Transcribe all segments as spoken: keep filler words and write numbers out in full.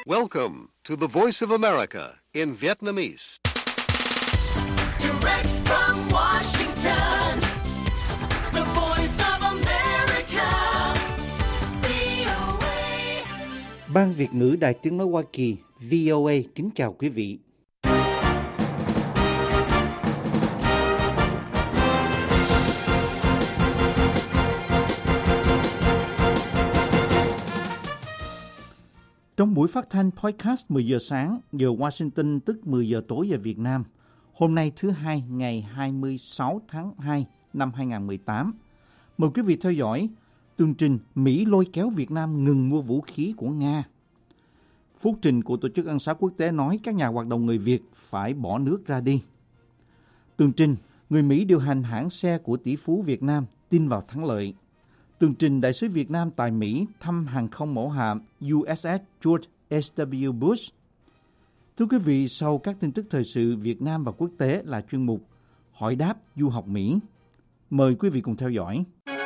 Welcome to the Voice of America in Vietnamese. Direct from Washington, the Voice of America, vê o a. Ban Việt ngữ Đài Tiếng nói Hoa Kỳ vê o a kính chào quý vị. Trong buổi phát thanh podcast mười giờ sáng giờ Washington tức mười giờ tối giờ Việt Nam, hôm nay thứ hai ngày hai mươi sáu tháng hai năm hai nghìn không trăm mười tám, mời quý vị theo dõi tường trình Mỹ lôi kéo Việt Nam ngừng mua vũ khí của Nga. Phúc trình của Tổ chức Ân xá Quốc tế nói các nhà hoạt động người Việt phải bỏ nước ra đi. Tường trình người Mỹ điều hành hãng xe của tỷ phú Việt Nam tin vào thắng lợi. Tường trình đại sứ Việt Nam tại Mỹ thăm hàng không mẫu hạm u ét ét George ét vê Bush. Thưa quý vị, sau các tin tức thời sự Việt Nam và quốc tế là chuyên mục Hỏi đáp du học Mỹ. Mời quý vị cùng theo dõi.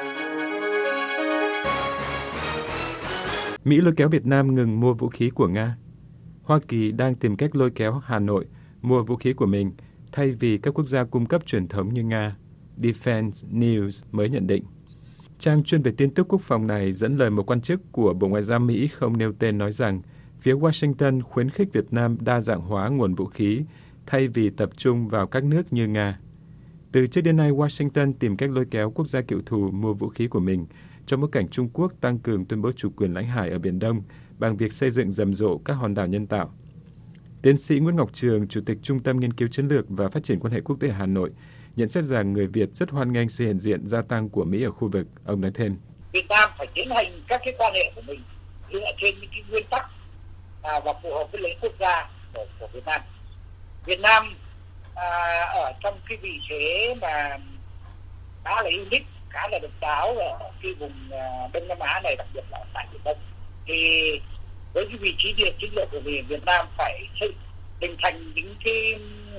Mỹ lôi kéo Việt Nam ngừng mua vũ khí của Nga. Hoa Kỳ đang tìm cách lôi kéo Hà Nội mua vũ khí của mình thay vì các quốc gia cung cấp truyền thống như Nga. Defense News mới nhận định. Trang chuyên về tin tức quốc phòng này dẫn lời một quan chức của Bộ Ngoại giao Mỹ không nêu tên nói rằng phía Washington khuyến khích Việt Nam đa dạng hóa nguồn vũ khí thay vì tập trung vào các nước như Nga. Từ trước đến nay, Washington tìm cách lôi kéo quốc gia cựu thù mua vũ khí của mình trong bối cảnh Trung Quốc tăng cường tuyên bố chủ quyền lãnh hải ở Biển Đông bằng việc xây dựng rầm rộ các hòn đảo nhân tạo. Tiến sĩ Nguyễn Ngọc Trường, Chủ tịch Trung tâm Nghiên cứu Chiến lược và Phát triển quan hệ quốc tế Hà Nội, nhận xét rằng người Việt rất hoan nghênh sự hiện diện gia tăng của Mỹ ở khu vực. Ông nói thêm. Việt Nam phải tiến hành các cái quan hệ của mình dựa trên những cái nguyên tắc à, và phù hợp với lợi ích quốc gia của, của Việt Nam. Việt Nam à, ở trong cái vị thế mà khá là unique, khá là độc đáo ở cái vùng à, Đông Nam Á này, đặc biệt là tại Biển Đông. Thì với cái vị trí địa chiến lược của mình, Việt Nam phải hình thành những cái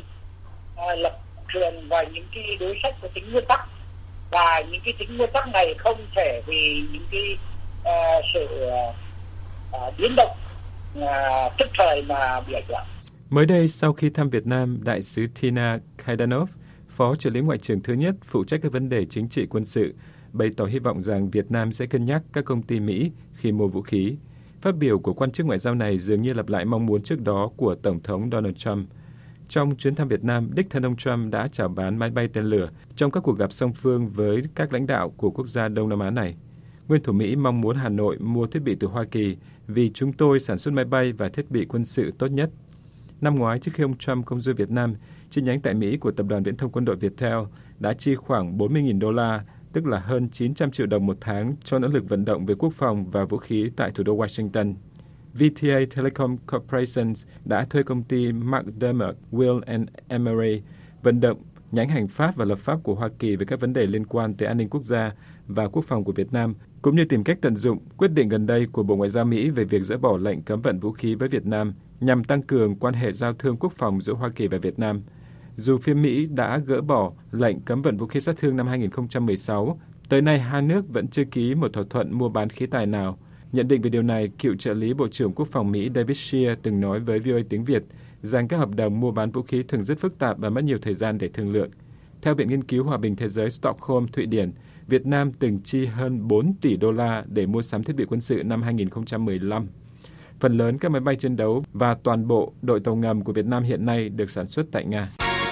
à, lập trường và những cái đối sách có tính nguyên tắc, và những cái tính nguyên tắc này không thể vì những cái uh, sự uh, biến động uh, tức thời mà bị ảnh hưởng. Mới đây, sau khi thăm Việt Nam, đại sứ Tina Kaidanov, phó trợ lý ngoại trưởng thứ nhất phụ trách các vấn đề chính trị quân sự, bày tỏ hy vọng rằng Việt Nam sẽ cân nhắc các công ty Mỹ khi mua vũ khí. Phát biểu của quan chức ngoại giao này dường như lặp lại mong muốn trước đó của Tổng thống Donald Trump. Trong chuyến thăm Việt Nam, đích thân ông Trump đã chào bán máy bay tên lửa trong các cuộc gặp song phương với các lãnh đạo của quốc gia Đông Nam Á này. Nguyên thủ Mỹ mong muốn Hà Nội mua thiết bị từ Hoa Kỳ vì chúng tôi sản xuất máy bay và thiết bị quân sự tốt nhất. Năm ngoái, trước khi ông Trump công du Việt Nam, chi nhánh tại Mỹ của Tập đoàn Viễn thông Quân đội Viettel đã chi khoảng bốn mươi nghìn đô la, tức là hơn chín trăm triệu đồng một tháng cho nỗ lực vận động về quốc phòng và vũ khí tại thủ đô Washington. vê tê a Telecom Corporation đã thuê công ty McDermott, Will and Emery vận động nhánh hành pháp và lập pháp của Hoa Kỳ về các vấn đề liên quan tới an ninh quốc gia và quốc phòng của Việt Nam, cũng như tìm cách tận dụng quyết định gần đây của Bộ Ngoại giao Mỹ về việc dỡ bỏ lệnh cấm vận vũ khí với Việt Nam nhằm tăng cường quan hệ giao thương quốc phòng giữa Hoa Kỳ và Việt Nam. Dù phía Mỹ đã gỡ bỏ lệnh cấm vận vũ khí sát thương năm hai nghìn không trăm mười sáu, tới nay hai nước vẫn chưa ký một thỏa thuận mua bán khí tài nào. Nhận định về điều này, cựu trợ lý Bộ trưởng Quốc phòng Mỹ David Shear từng nói với vê o a tiếng Việt rằng các hợp đồng mua bán vũ khí thường rất phức tạp và mất nhiều thời gian để thương lượng. Theo Viện Nghiên cứu Hòa bình Thế giới Stockholm, Thụy Điển, Việt Nam từng chi hơn bốn tỷ đô la để mua sắm thiết bị quân sự năm hai nghìn không trăm mười lăm. Phần lớn các máy bay chiến đấu và toàn bộ đội tàu ngầm của Việt Nam hiện nay được sản xuất tại Nga.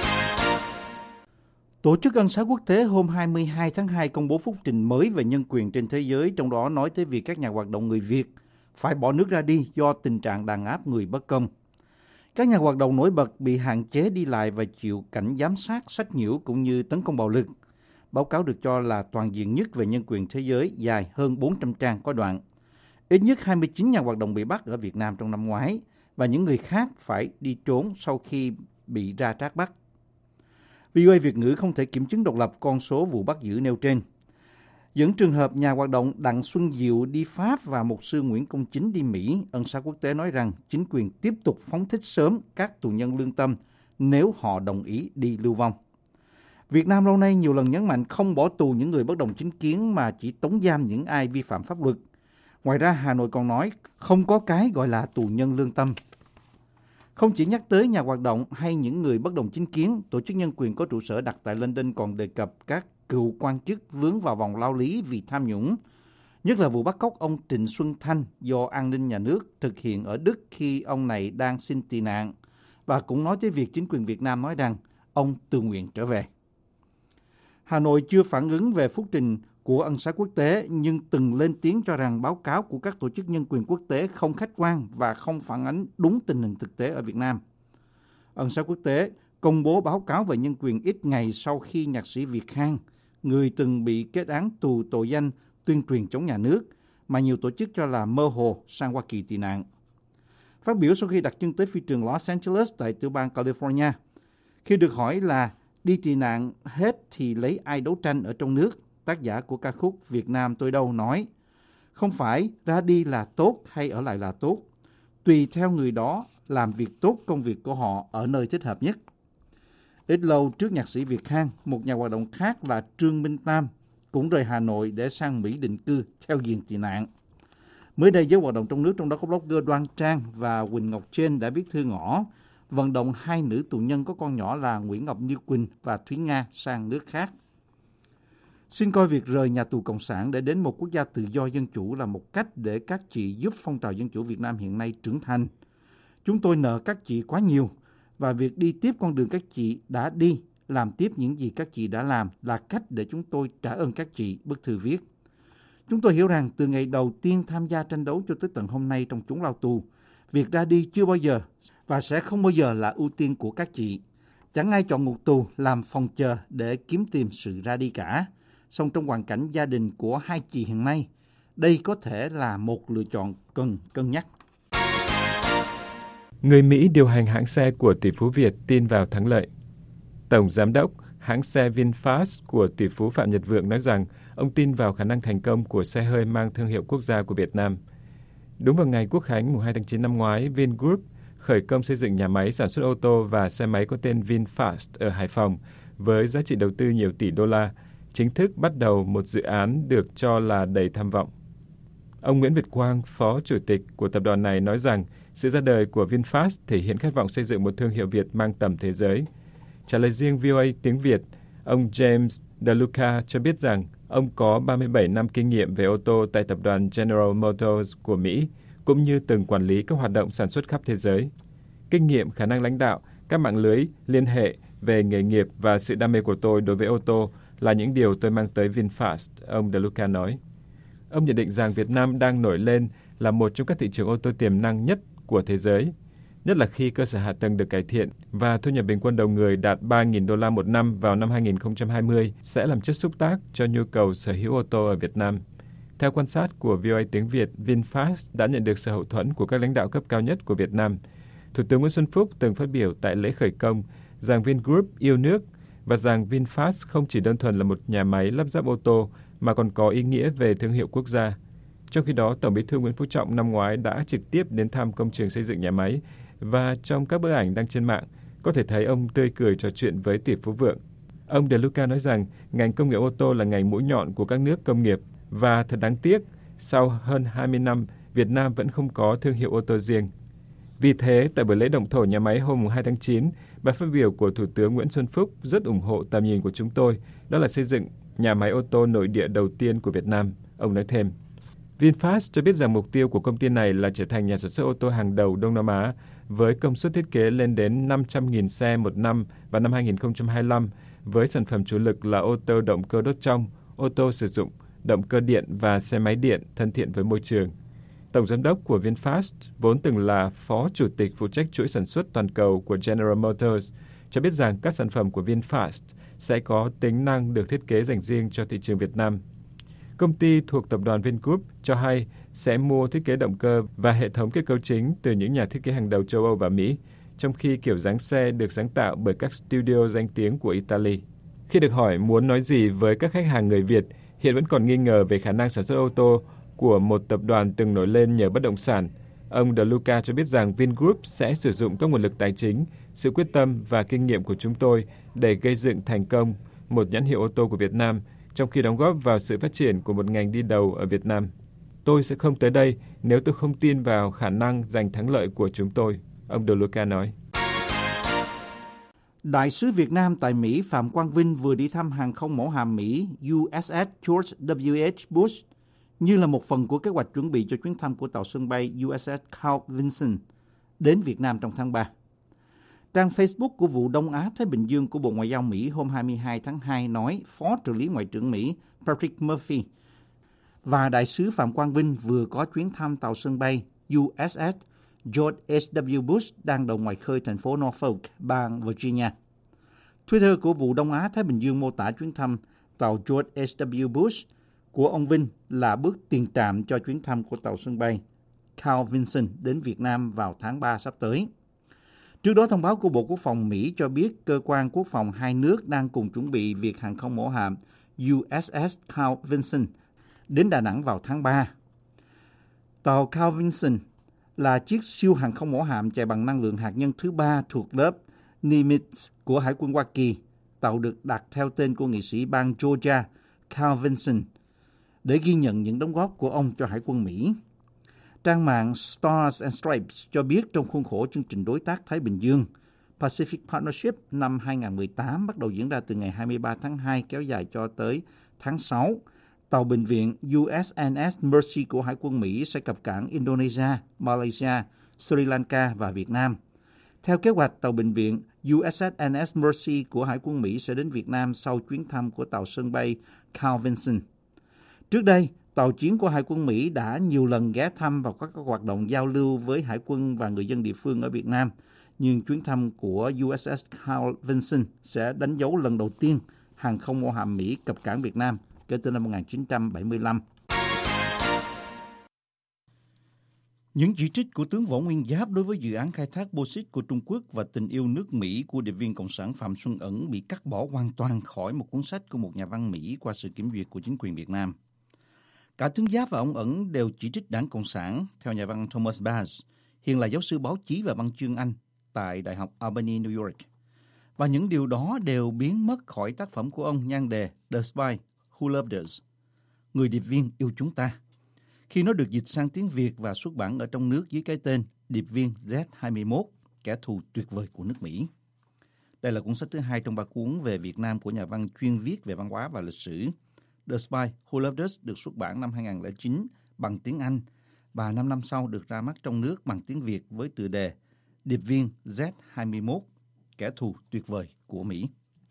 Tổ chức Ân xá Quốc tế hôm hai mươi hai tháng hai công bố phúc trình mới về nhân quyền trên thế giới, trong đó nói tới việc các nhà hoạt động người Việt phải bỏ nước ra đi do tình trạng đàn áp người bất công. Các nhà hoạt động nổi bật bị hạn chế đi lại và chịu cảnh giám sát, sách nhiễu cũng như tấn công bạo lực. Báo cáo được cho là toàn diện nhất về nhân quyền thế giới, dài hơn bốn trăm trang có đoạn. Ít nhất hai mươi chín nhà hoạt động bị bắt ở Việt Nam trong năm ngoái và những người khác phải đi trốn sau khi bị ra trát bắt. vê o a Việt ngữ không thể kiểm chứng độc lập con số vụ bắt giữ nêu trên. Dẫn trường hợp nhà hoạt động Đặng Xuân Diệu đi Pháp và mục sư Nguyễn Công Chính đi Mỹ, Ân xá Quốc tế nói rằng chính quyền tiếp tục phóng thích sớm các tù nhân lương tâm nếu họ đồng ý đi lưu vong. Việt Nam lâu nay nhiều lần nhấn mạnh không bỏ tù những người bất đồng chính kiến mà chỉ tống giam những ai vi phạm pháp luật. Ngoài ra, Hà Nội còn nói không có cái gọi là tù nhân lương tâm. Không chỉ nhắc tới nhà hoạt động hay những người bất đồng chính kiến, tổ chức nhân quyền có trụ sở đặt tại London còn đề cập các cựu quan chức vướng vào vòng lao lý vì tham nhũng, nhất là vụ bắt cóc ông Trịnh Xuân Thanh do an ninh nhà nước thực hiện ở Đức khi ông này đang xin tị nạn, và cũng nói tới việc chính quyền Việt Nam nói rằng ông tự nguyện trở về. Hà Nội chưa phản ứng về phúc trình của ân xá quốc tế, nhưng từng lên tiếng cho rằng báo cáo của các tổ chức nhân quyền quốc tế không khách quan và không phản ánh đúng tình hình thực tế ở Việt Nam. Ân xá quốc tế công bố báo cáo về nhân quyền ít ngày sau khi nhạc sĩ Việt Khang, người từng bị kết án tù tội danh tuyên truyền chống nhà nước, mà nhiều tổ chức cho là mơ hồ, sang Hoa Kỳ tị nạn. Phát biểu sau khi đặt chân tới phi trường Los Angeles tại tiểu bang California, khi được hỏi là đi tị nạn hết thì lấy ai đấu tranh ở trong nước, tác giả của ca khúc Việt Nam Tôi Đâu nói, không phải ra đi là tốt hay ở lại là tốt, tùy theo người đó làm việc tốt công việc của họ ở nơi thích hợp nhất. Ít lâu trước nhạc sĩ Việt Khang, một nhà hoạt động khác là Trương Minh Tam cũng rời Hà Nội để sang Mỹ định cư theo diện tị nạn. Mới đây, giới hoạt động trong nước, trong đó có blogger Đoan Trang và Quỳnh Ngọc Trên đã viết thư ngỏ vận động hai nữ tù nhân có con nhỏ là Nguyễn Ngọc Như Quỳnh và Thúy Nga sang nước khác. Xin coi việc rời nhà tù Cộng sản để đến một quốc gia tự do dân chủ là một cách để các chị giúp phong trào dân chủ Việt Nam hiện nay trưởng thành. Chúng tôi nợ các chị quá nhiều, và việc đi tiếp con đường các chị đã đi, làm tiếp những gì các chị đã làm là cách để chúng tôi trả ơn các chị, bức thư viết. Chúng tôi hiểu rằng từ ngày đầu tiên tham gia tranh đấu cho tới tận hôm nay trong chốn lao tù, việc ra đi chưa bao giờ và sẽ không bao giờ là ưu tiên của các chị. Chẳng ai chọn ngục tù làm phòng chờ để kiếm tìm sự ra đi cả. Song trong hoàn cảnh gia đình của hai chị hiện nay, đây có thể là một lựa chọn cần cân nhắc. Người Mỹ điều hành hãng xe của tỷ phú Việt tin vào thắng lợi. Tổng giám đốc hãng xe VinFast của tỷ phú Phạm Nhật Vượng nói rằng ông tin vào khả năng thành công của xe hơi mang thương hiệu quốc gia của Việt Nam. Đúng vào ngày Quốc khánh mùng hai tháng chín năm ngoái, Vingroup khởi công xây dựng nhà máy sản xuất ô tô và xe máy có tên VinFast ở Hải Phòng với giá trị đầu tư nhiều tỷ đô la, chính thức bắt đầu một dự án được cho là đầy tham vọng. Ông Nguyễn Việt Quang, phó chủ tịch của tập đoàn này nói rằng sự ra đời của VinFast thể hiện khát vọng xây dựng một thương hiệu Việt mang tầm thế giới. Trả lời riêng vê o a tiếng Việt, ông James DeLuca cho biết rằng ông có ba mươi bảy năm kinh nghiệm về ô tô tại tập đoàn General Motors của Mỹ, cũng như từng quản lý các hoạt động sản xuất khắp thế giới. Kinh nghiệm, khả năng lãnh đạo, các mạng lưới, liên hệ về nghề nghiệp và sự đam mê của tôi đối với ô tô là những điều tôi mang tới VinFast, ông DeLuca nói. Ông nhận định rằng Việt Nam đang nổi lên là một trong các thị trường ô tô tiềm năng nhất của thế giới, nhất là khi cơ sở hạ tầng được cải thiện và thu nhập bình quân đầu người đạt ba nghìn đô la một năm vào năm hai nghìn không trăm hai mươi sẽ làm chất xúc tác cho nhu cầu sở hữu ô tô ở Việt Nam. Theo quan sát của vê o a tiếng Việt, VinFast đã nhận được sự hậu thuẫn của các lãnh đạo cấp cao nhất của Việt Nam. Thủ tướng Nguyễn Xuân Phúc từng phát biểu tại lễ khởi công rằng Vingroup yêu nước và rằng VinFast không chỉ đơn thuần là một nhà máy lắp ráp ô tô mà còn có ý nghĩa về thương hiệu quốc gia. Trong khi đó, Tổng Bí thư Nguyễn Phú Trọng năm ngoái đã trực tiếp đến thăm công trường xây dựng nhà máy, và trong các bức ảnh đăng trên mạng, có thể thấy ông tươi cười trò chuyện với tỷ phú Vượng. Ông DeLuca nói rằng ngành công nghiệp ô tô là ngành mũi nhọn của các nước công nghiệp, và thật đáng tiếc, sau hơn hai mươi năm, Việt Nam vẫn không có thương hiệu ô tô riêng. Vì thế, tại buổi lễ động thổ nhà máy hôm hai tháng chín, bài phát biểu của Thủ tướng Nguyễn Xuân Phúc rất ủng hộ tầm nhìn của chúng tôi, đó là xây dựng nhà máy ô tô nội địa đầu tiên của Việt Nam. Ông nói thêm, VinFast cho biết rằng mục tiêu của công ty này là trở thành nhà sản xuất ô tô hàng đầu Đông Nam Á, với công suất thiết kế lên đến năm trăm nghìn xe một năm vào năm hai nghìn không trăm hai mươi lăm, với sản phẩm chủ lực là ô tô động cơ đốt trong, ô tô sử dụng động cơ điện và xe máy điện thân thiện với môi trường. Tổng giám đốc của VinFast, vốn từng là phó chủ tịch phụ trách chuỗi sản xuất toàn cầu của General Motors, cho biết rằng các sản phẩm của VinFast sẽ có tính năng được thiết kế dành riêng cho thị trường Việt Nam. Công ty thuộc tập đoàn Vingroup cho hay sẽ mua thiết kế động cơ và hệ thống kết cấu chính từ những nhà thiết kế hàng đầu châu Âu và Mỹ, trong khi kiểu dáng xe được sáng tạo bởi các studio danh tiếng của Italy. Khi được hỏi muốn nói gì với các khách hàng người Việt, hiện vẫn còn nghi ngờ về khả năng sản xuất ô tô của một tập đoàn từng nổi lên nhờ bất động sản, ông DeLuca cho biết rằng Vingroup sẽ sử dụng các nguồn lực tài chính, sự quyết tâm và kinh nghiệm của chúng tôi để gây dựng thành công một nhãn hiệu ô tô của Việt Nam, trong khi đóng góp vào sự phát triển của một ngành đi đầu ở Việt Nam. Tôi tôi sẽ không tới đây nếu tôi không tin vào khả năng giành thắng lợi của chúng tôi, ông De Luca nói. Đại sứ Việt Nam tại Mỹ Phạm Quang Vinh vừa đi thăm hàng không mẫu hạm Mỹ u ét ét George W H Bush như là một phần của kế hoạch chuẩn bị cho chuyến thăm của tàu sân bay u ét ét Carl Vinson đến Việt Nam trong tháng ba. Trang Facebook của vụ Đông Á Thái Bình Dương của Bộ Ngoại giao Mỹ hôm hai mươi hai tháng hai nói Phó trợ lý Ngoại trưởng Mỹ Patrick Murphy và Đại sứ Phạm Quang Vinh vừa có chuyến thăm tàu sân bay u ét ét George H W Bush đang đậu ngoài khơi thành phố Norfolk, bang Virginia. Twitter của vụ Đông Á Thái Bình Dương mô tả chuyến thăm tàu George H W Bush của ông Vinh là bước tiền trạm cho chuyến thăm của tàu sân bay Carl Vinson đến Việt Nam vào tháng ba sắp tới. Trước đó, thông báo của Bộ Quốc phòng Mỹ cho biết cơ quan quốc phòng hai nước đang cùng chuẩn bị việc hàng không mẫu hạm u ét ét Carl Vinson đến Đà Nẵng vào tháng ba. Tàu Carl Vinson là chiếc siêu hàng không mẫu hạm chạy bằng năng lượng hạt nhân thứ ba thuộc lớp Nimitz của Hải quân Hoa Kỳ. Tàu được đặt theo tên của nghị sĩ bang Georgia Carl Vinson để ghi nhận những đóng góp của ông cho Hải quân Mỹ. Trang mạng Stars and Stripes cho biết trong khuôn khổ chương trình đối tác Thái Bình Dương Pacific Partnership năm hai không một tám bắt đầu diễn ra từ ngày hai mươi ba tháng hai kéo dài cho tới tháng sáu. Tàu bệnh viện u ét en ét Mercy của Hải quân Mỹ sẽ cập cảng Indonesia, Malaysia, Sri Lanka và Việt Nam. Theo kế hoạch, tàu bệnh viện u ét en ét Mercy của Hải quân Mỹ sẽ đến Việt Nam sau chuyến thăm của tàu sân bay Carl Vinson. Trước đây, tàu chiến của Hải quân Mỹ đã nhiều lần ghé thăm và có các hoạt động giao lưu với Hải quân và người dân địa phương ở Việt Nam. Nhưng chuyến thăm của u ét ét Carl Vinson sẽ đánh dấu lần đầu tiên hàng không mẫu hạm Mỹ cập cảng Việt Nam kể từ năm một nghìn chín trăm bảy mươi lăm. Những chỉ trích của tướng Võ Nguyên Giáp đối với dự án khai thác bauxit của Trung Quốc và tình yêu nước Mỹ của điệp viên Cộng sản Phạm Xuân Ẩn bị cắt bỏ hoàn toàn khỏi một cuốn sách của một nhà văn Mỹ qua sự kiểm duyệt của chính quyền Việt Nam. Cả tướng Giáp và ông Ẩn đều chỉ trích Đảng Cộng sản, theo nhà văn Thomas Bass, hiện là giáo sư báo chí và văn chương Anh tại Đại học Albany, New York. Và những điều đó đều biến mất khỏi tác phẩm của ông nhan đề The Spy Who Loved Us, Người điệp viên yêu chúng ta, khi nó được dịch sang tiếng Việt và xuất bản ở trong nước dưới cái tên Điệp viên Z hai mươi mốt, kẻ thù tuyệt vời của nước Mỹ. Đây là cuốn sách thứ hai trong ba cuốn về Việt Nam của nhà văn chuyên viết về văn hóa và lịch sử. The Spy Who Loved Us được xuất bản năm hai không không chín bằng tiếng Anh và năm năm sau được ra mắt trong nước bằng tiếng Việt với tựa đề Điệp viên Z hai mươi mốt, kẻ thù tuyệt vời của Mỹ.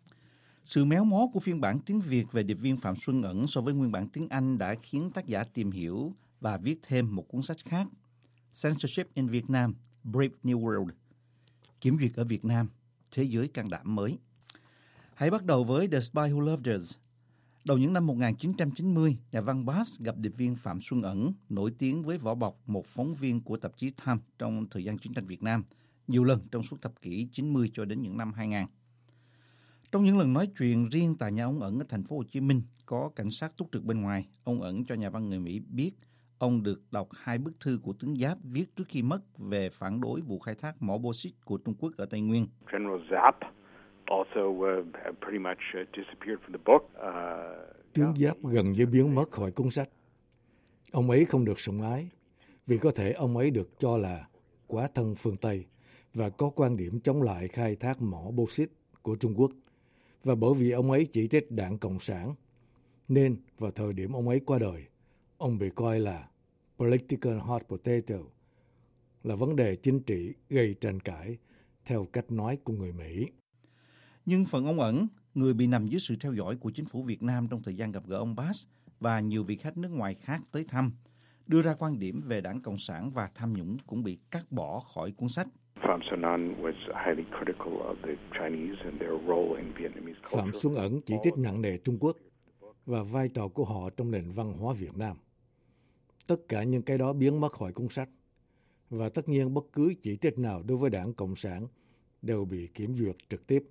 Sự méo mó của phiên bản tiếng Việt về điệp viên Phạm Xuân Ẩn so với nguyên bản tiếng Anh đã khiến tác giả tìm hiểu và viết thêm một cuốn sách khác, Censorship in Vietnam, Brave New World, Kiểm duyệt ở Việt Nam, Thế giới can đảm mới. Hãy bắt đầu với The Spy Who Loved Us. Đầu những năm một nghìn chín trăm chín mươi, nhà văn Bass gặp điệp viên Phạm Xuân Ẩn, nổi tiếng với vỏ bọc một phóng viên của tạp chí Time trong thời gian chiến tranh Việt Nam, nhiều lần trong suốt thập kỷ chín mươi cho đến những năm hai nghìn. Trong những lần nói chuyện riêng tại nhà ông Ẩn ở thành phố Hồ Chí Minh, có cảnh sát túc trực bên ngoài, ông Ẩn cho nhà văn người Mỹ biết ông được đọc hai bức thư của tướng Giáp viết trước khi mất về phản đối vụ khai thác mỏ bauxit của Trung Quốc ở Tây Nguyên. General Giáp also uh, pretty much uh, disappeared from the book. Uh, Tướng Giáp gần như biến mất khỏi cuốn sách. Ông ấy không được sủng ái vì có thể ông ấy được cho là quá thân phương Tây và có quan điểm chống lại khai thác mỏ bauxit của Trung Quốc. Và bởi vì ông ấy chỉ trích Đảng Cộng sản, nên vào thời điểm ông ấy qua đời, ông bị coi là political hot potato, là vấn đề chính trị gây tranh cãi theo cách nói của người Mỹ. Nhưng phần ông Ẩn, người bị nằm dưới sự theo dõi của chính phủ Việt Nam trong thời gian gặp gỡ ông Bass và nhiều vị khách nước ngoài khác tới thăm, đưa ra quan điểm về Đảng Cộng sản và tham nhũng cũng bị cắt bỏ khỏi cuốn sách. Phạm Xuân Ẩn was highly critical of the Chinese and their role in Vietnamese culture. Phạm Xuân Ẩn chỉ trích nặng nề Trung Quốc và vai trò của họ trong nền văn hóa Việt Nam. Tất cả những cái đó biến mất khỏi cuốn sách. Và tất nhiên bất cứ chỉ trích nào đối với Đảng Cộng sản đều bị kiểm duyệt trực tiếp.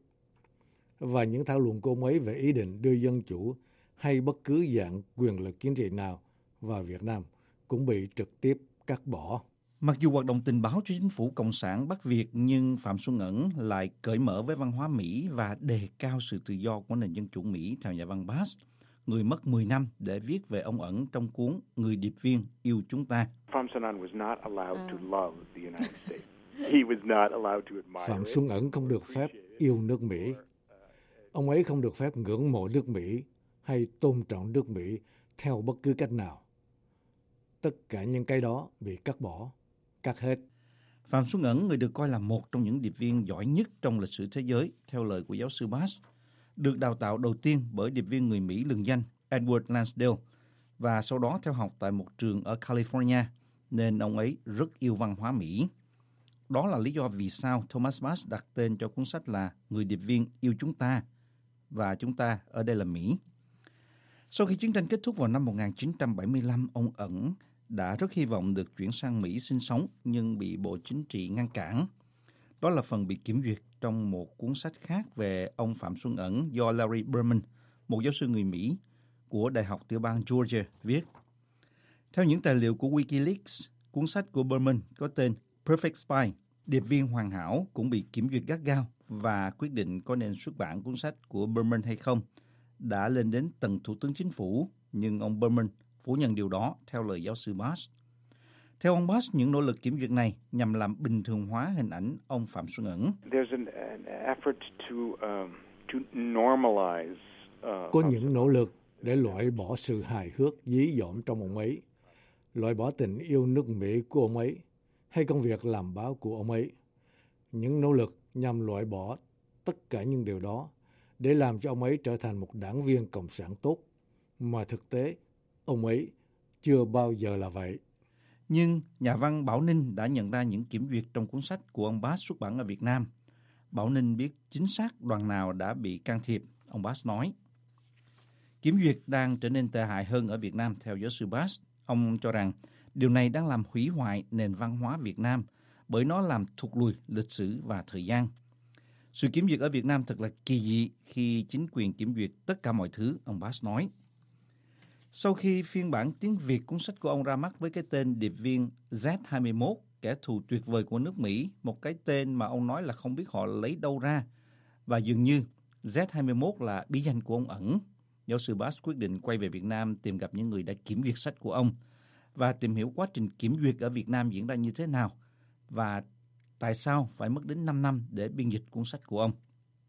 Và những thảo luận của ông ấy về ý định đưa dân chủ hay bất cứ dạng quyền lực chính trị nào vào Việt Nam cũng bị trực tiếp cắt bỏ. Mặc dù hoạt động tình báo cho chính phủ Cộng sản Bắc Việt, nhưng Phạm Xuân Ẩn lại cởi mở với văn hóa Mỹ và đề cao sự tự do của nền dân chủ Mỹ, theo nhà văn Bass. người mất mười năm để viết về ông Ẩn trong cuốn Người điệp viên yêu chúng ta. Phạm Xuân Ẩn was not allowed to love the United States. He was not allowed to admire Phạm it. Xuân Ẩn không được phép yêu nước Mỹ. Ông ấy không được phép ngưỡng mộ nước Mỹ hay tôn trọng nước Mỹ theo bất cứ cách nào. Tất cả những cái đó bị cắt bỏ, cắt hết. Phạm Xuân Ẩn, người được coi là một trong những điệp viên giỏi nhất trong lịch sử thế giới, theo lời của giáo sư Bass, được đào tạo đầu tiên bởi điệp viên người Mỹ lừng danh Edward Lansdale và sau đó theo học tại một trường ở California, nên ông ấy rất yêu văn hóa Mỹ. Đó là lý do vì sao Thomas Bass đặt tên cho cuốn sách là Người điệp viên yêu chúng ta, và chúng ta ở đây là Mỹ. Sau khi chiến tranh kết thúc vào năm một nghìn chín trăm bảy mươi lăm, ông Ẩn đã rất hy vọng được chuyển sang Mỹ sinh sống nhưng bị Bộ Chính trị ngăn cản. Đó là phần bị kiểm duyệt trong một cuốn sách khác về ông Phạm Xuân Ẩn do Larry Berman, một giáo sư người Mỹ của Đại học tiểu bang Georgia viết. Theo những tài liệu của WikiLeaks, cuốn sách của Berman có tên Perfect Spy, điệp viên hoàn hảo, cũng bị kiểm duyệt gắt gao, và quyết định có nên xuất bản cuốn sách của Berman hay không đã lên đến tầng Thủ tướng Chính phủ, nhưng ông Berman phủ nhận điều đó theo lời giáo sư Bass. Theo ông Bass, những nỗ lực kiểm duyệt này nhằm làm bình thường hóa hình ảnh ông Phạm Xuân Ẩn. There's an, an effort to um, to normalize. Uh, Có những nỗ lực để loại bỏ sự hài hước dí dỏm trong ông ấy, loại bỏ tình yêu nước Mỹ của ông ấy hay công việc làm báo của ông ấy. Những nỗ lực nhằm loại bỏ tất cả những điều đó để làm cho ông ấy trở thành một đảng viên cộng sản tốt, mà thực tế ông ấy chưa bao giờ là vậy. Nhưng nhà văn Bảo Ninh đã nhận ra những kiểm duyệt trong cuốn sách của ông Bass xuất bản ở Việt Nam. Bảo Ninh biết chính xác đoàn nào đã bị can thiệp. Ông Bass nói, kiểm duyệt đang trở nên tệ hại hơn ở Việt Nam theo giáo sư Bass. Ông cho rằng điều này đang làm hủy hoại nền văn hóa Việt Nam bởi nó làm thụt lùi lịch sử và thời gian. Sự kiểm duyệt ở Việt Nam thật là kỳ dị khi chính quyền kiểm duyệt tất cả mọi thứ, ông Bass nói. Sau khi phiên bản tiếng Việt cuốn sách của ông ra mắt với cái tên điệp viên Z hai mươi mốt, kẻ thù tuyệt vời của nước Mỹ, một cái tên mà ông nói là không biết họ lấy đâu ra, và dường như Z hai mươi mốt là bí danh của ông Ẩn, giáo sư Bass quyết định quay về Việt Nam tìm gặp những người đã kiểm duyệt sách của ông và tìm hiểu quá trình kiểm duyệt ở Việt Nam diễn ra như thế nào và tại sao phải mất đến năm năm để biên dịch cuốn sách của ông.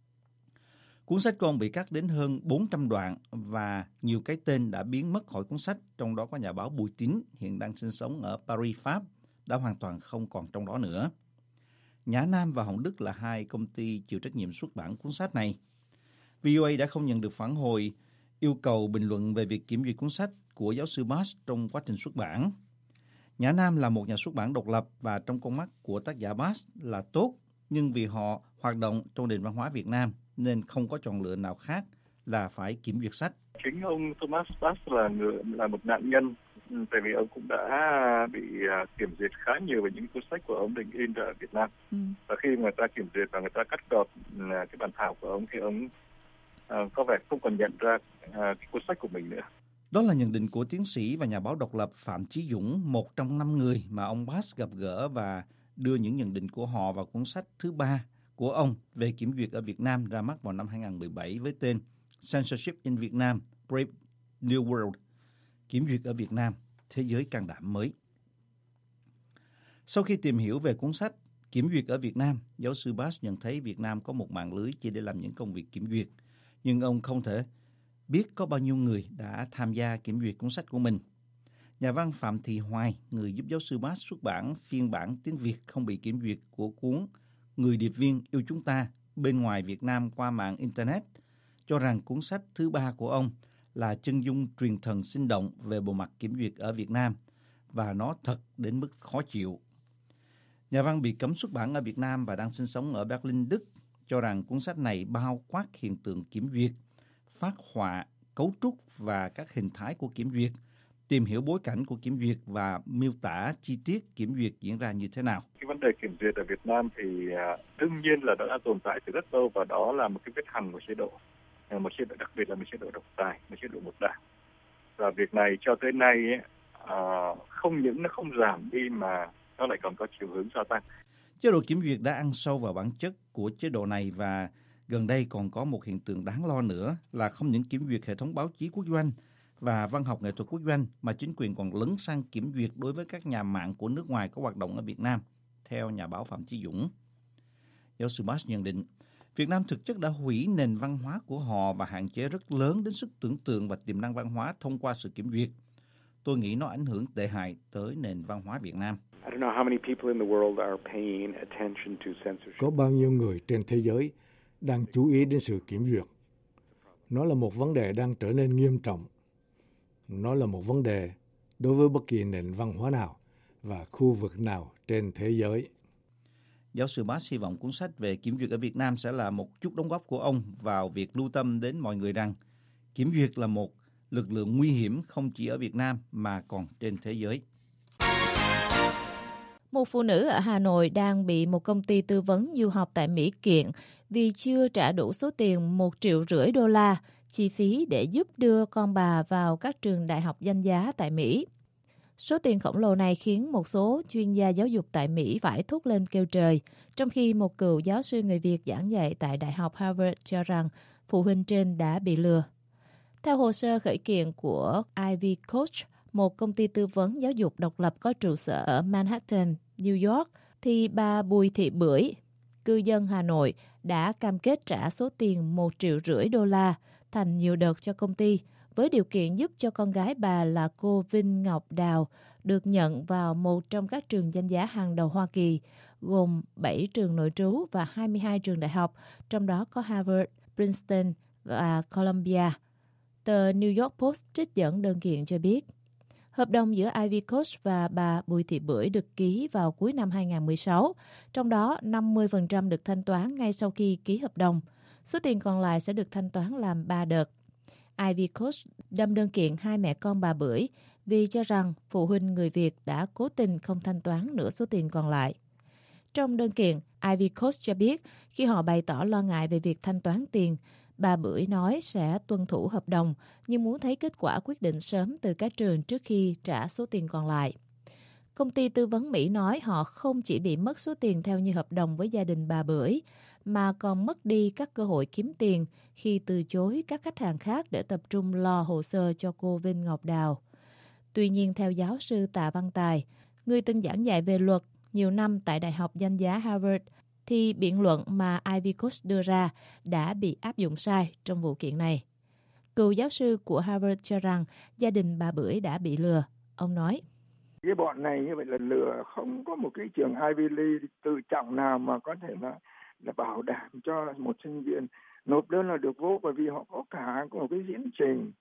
Cuốn sách của ông bị cắt đến hơn bốn trăm đoạn và nhiều cái tên đã biến mất khỏi cuốn sách, trong đó có nhà báo Bùi Tín hiện đang sinh sống ở Paris, Pháp, đã hoàn toàn không còn trong đó nữa. Nhã Nam và Hồng Đức là hai công ty chịu trách nhiệm xuất bản cuốn sách này. vê o a đã không nhận được phản hồi yêu cầu bình luận về việc kiểm duyệt cuốn sách của giáo sư Bass trong quá trình xuất bản. Nhã Nam là một nhà xuất bản độc lập và trong con mắt của tác giả Bass là tốt, nhưng vì họ hoạt động trong nền văn hóa Việt Nam nên không có chọn lựa nào khác là phải kiểm duyệt sách. Chính ông Thomas Bass là người là một nạn nhân, tại vì ông cũng đã bị kiểm duyệt khá nhiều về những cuốn sách của ông định in ở Việt Nam. Ừ. Và khi người ta kiểm duyệt và người ta cắt gọt cái bản thảo của ông thì ông uh, có vẻ không còn nhận ra uh, cái cuốn sách của mình nữa. Đó là nhận định của tiến sĩ và nhà báo độc lập Phạm Chí Dũng, một trong năm người mà ông Bass gặp gỡ và đưa những nhận định của họ vào cuốn sách thứ ba của ông về kiểm duyệt ở Việt Nam ra mắt vào năm hai không một bảy với tên Censorship in Vietnam, Brave New World, kiểm duyệt ở Việt Nam, thế giới can đảm mới. Sau khi tìm hiểu về cuốn sách Kiểm duyệt ở Việt Nam, giáo sư Bass nhận thấy Việt Nam có một mạng lưới chỉ để làm những công việc kiểm duyệt, nhưng ông không thể biết có bao nhiêu người đã tham gia kiểm duyệt cuốn sách của mình. Nhà văn Phạm Thị Hoài, người giúp giáo sư Bass xuất bản phiên bản tiếng Việt không bị kiểm duyệt của cuốn Người điệp viên yêu chúng ta bên ngoài Việt Nam qua mạng Internet, cho rằng cuốn sách thứ ba của ông là chân dung truyền thần sinh động về bộ mặt kiểm duyệt ở Việt Nam, và nó thật đến mức khó chịu. Nhà văn bị cấm xuất bản ở Việt Nam và đang sinh sống ở Berlin, Đức, cho rằng cuốn sách này bao quát hiện tượng kiểm duyệt, phác họa, cấu trúc và các hình thái của kiểm duyệt, tìm hiểu bối cảnh của kiểm duyệt và miêu tả chi tiết kiểm duyệt diễn ra như thế nào. Cái vấn đề kiểm duyệt ở Việt Nam thì uh, đương nhiên là đã tồn tại từ rất lâu, và đó là một cái vết hằn của chế độ, một chế độ đặc biệt là một chế độ độc tài, một chế độ một đảng. Và việc này cho tới nay ấy, uh, không những nó không giảm đi mà nó lại còn có chiều hướng gia tăng. Chế độ kiểm duyệt đã ăn sâu vào bản chất của chế độ này và Gần đây còn có một hiện tượng đáng lo nữa là không những kiểm duyệt hệ thống báo chí quốc doanh và văn học nghệ thuật quốc doanh mà chính quyền còn lấn sang kiểm duyệt đối với các nhà mạng của nước ngoài có hoạt động ở Việt Nam, theo nhà báo Phạm Chí Dũng. Giáo sư Bass nhận định, Việt Nam thực chất đã hủy nền văn hóa của họ và hạn chế rất lớn đến sức tưởng tượng và tiềm năng văn hóa thông qua sự kiểm duyệt. Tôi nghĩ nó ảnh hưởng tệ hại tới nền văn hóa Việt Nam. Có bao nhiêu người trên thế giới đang chú ý đến sự kiểm duyệt? Nó là một vấn đề đang trở nên nghiêm trọng. Nó là một vấn đề đối với bất kỳ nền văn hóa nào và khu vực nào trên thế giới. Giáo sư Bass hy vọng cuốn sách về kiểm duyệt ở Việt Nam sẽ là một chút đóng góp của ông vào việc lưu tâm đến mọi người rằng kiểm duyệt là một lực lượng nguy hiểm không chỉ ở Việt Nam mà còn trên thế giới. Một phụ nữ ở Hà Nội đang bị một công ty tư vấn du học tại Mỹ kiện vì chưa trả đủ số tiền một triệu rưỡi đô la chi phí để giúp đưa con bà vào các trường đại học danh giá tại Mỹ. Số tiền khổng lồ này khiến một số chuyên gia giáo dục tại Mỹ phải thốt lên kêu trời, trong khi một cựu giáo sư người Việt giảng dạy tại Đại học Harvard cho rằng phụ huynh trên đã bị lừa. Theo hồ sơ khởi kiện của Ivy Coach, một công ty tư vấn giáo dục độc lập có trụ sở ở Manhattan, New York, thì bà Bùi Thị Bưởi, cư dân Hà Nội, đã cam kết trả số tiền một triệu rưỡi đô la thành nhiều đợt cho công ty, với điều kiện giúp cho con gái bà là cô Vinh Ngọc Đào được nhận vào một trong các trường danh giá hàng đầu Hoa Kỳ, gồm bảy trường nội trú và hai mươi hai trường đại học, trong đó có Harvard, Princeton và Columbia. Tờ New York Post trích dẫn đơn kiện cho biết, hợp đồng giữa Ivy Coach và bà Bùi Thị Bưởi được ký vào cuối năm hai không một sáu, trong đó năm mươi phần trăm được thanh toán ngay sau khi ký hợp đồng. Số tiền còn lại sẽ được thanh toán làm ba đợt. Ivy Coach đâm đơn kiện hai mẹ con bà Bưởi vì cho rằng phụ huynh người Việt đã cố tình không thanh toán nửa số tiền còn lại. Trong đơn kiện, Ivy Coach cho biết khi họ bày tỏ lo ngại về việc thanh toán tiền, bà Bưởi nói sẽ tuân thủ hợp đồng nhưng muốn thấy kết quả quyết định sớm từ các trường trước khi trả số tiền còn lại. Công ty tư vấn Mỹ nói họ không chỉ bị mất số tiền theo như hợp đồng với gia đình bà Bưởi, mà còn mất đi các cơ hội kiếm tiền khi từ chối các khách hàng khác để tập trung lo hồ sơ cho cô Vinh Ngọc Đào. Tuy nhiên, theo giáo sư Tạ Văn Tài, người từng giảng dạy về luật nhiều năm tại Đại học danh giá Harvard, thì biện luận mà Ivy Coach đưa ra đã bị áp dụng sai trong vụ kiện này. Cựu giáo sư của Harvard cho rằng gia đình bà Bưởi đã bị lừa. Ông nói, cái bọn này như vậy là lừa, không có một cái trường Ivy League tự trọng nào mà có thể là, là bảo đảm cho một sinh viên nộp đơn là được vô, bởi vì họ có cả một cái diễn trình,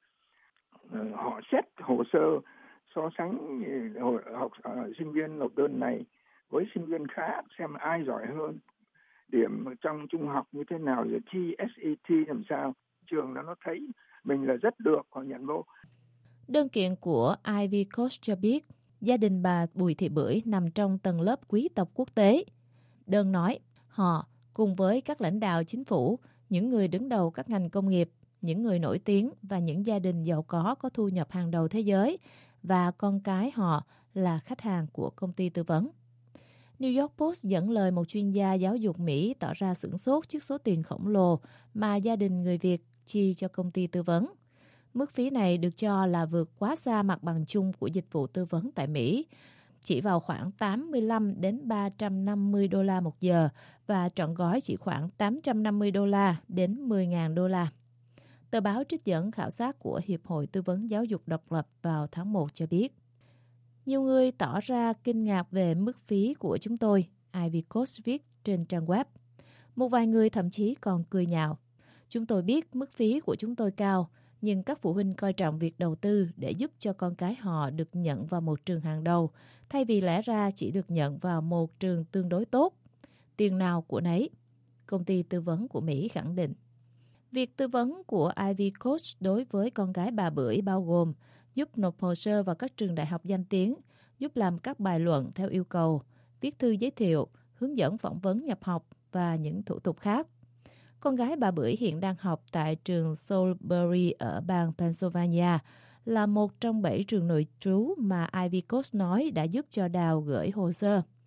họ xét hồ sơ so sánh học uh, sinh viên nộp đơn này với sinh viên khác xem ai giỏi hơn, điểm trong trung học như thế nào, rồi thi ét a tê làm sao, trường đó nó thấy mình là rất được, họ nhận vô. Đơn kiện của Ivy Coach cho biết gia đình bà Bùi Thị Bưởi nằm trong tầng lớp quý tộc quốc tế. Đơn nói họ cùng với các lãnh đạo chính phủ, những người đứng đầu các ngành công nghiệp, những người nổi tiếng và những gia đình giàu có có thu nhập hàng đầu thế giới và con cái họ là khách hàng của công ty tư vấn. New York Post dẫn lời một chuyên gia giáo dục Mỹ tỏ ra sửng sốt trước số tiền khổng lồ mà gia đình người Việt chi cho công ty tư vấn. Mức phí này được cho là vượt quá xa mặt bằng chung của dịch vụ tư vấn tại Mỹ, chỉ vào khoảng tám mươi lăm đến ba trăm năm mươi đô la một giờ và trọn gói chỉ khoảng tám trăm năm mươi đô la đến mười nghìn đô la. Tờ báo trích dẫn khảo sát của Hiệp hội Tư vấn Giáo dục Độc lập vào tháng một cho biết, nhiều người tỏ ra kinh ngạc về mức phí của chúng tôi, Ivy Coach viết trên trang web. Một vài người thậm chí còn cười nhạo. Chúng tôi biết mức phí của chúng tôi cao, nhưng các phụ huynh coi trọng việc đầu tư để giúp cho con cái họ được nhận vào một trường hàng đầu, thay vì lẽ ra chỉ được nhận vào một trường tương đối tốt. Tiền nào của nấy, công ty tư vấn của Mỹ khẳng định. Việc tư vấn của Ivy Coach đối với con gái bà Bưởi bao gồm giúp nộp hồ sơ vào các trường đại học danh tiếng, giúp làm các bài luận theo yêu cầu, viết thư giới thiệu, hướng dẫn phỏng vấn nhập học và những thủ tục khác. Con gái bà Bưởi hiện đang học tại trường Salisbury ở bang Pennsylvania, là một trong bảy trường nội trú mà Ivy Coach nói đã giúp cho Đào gửi hồ sơ.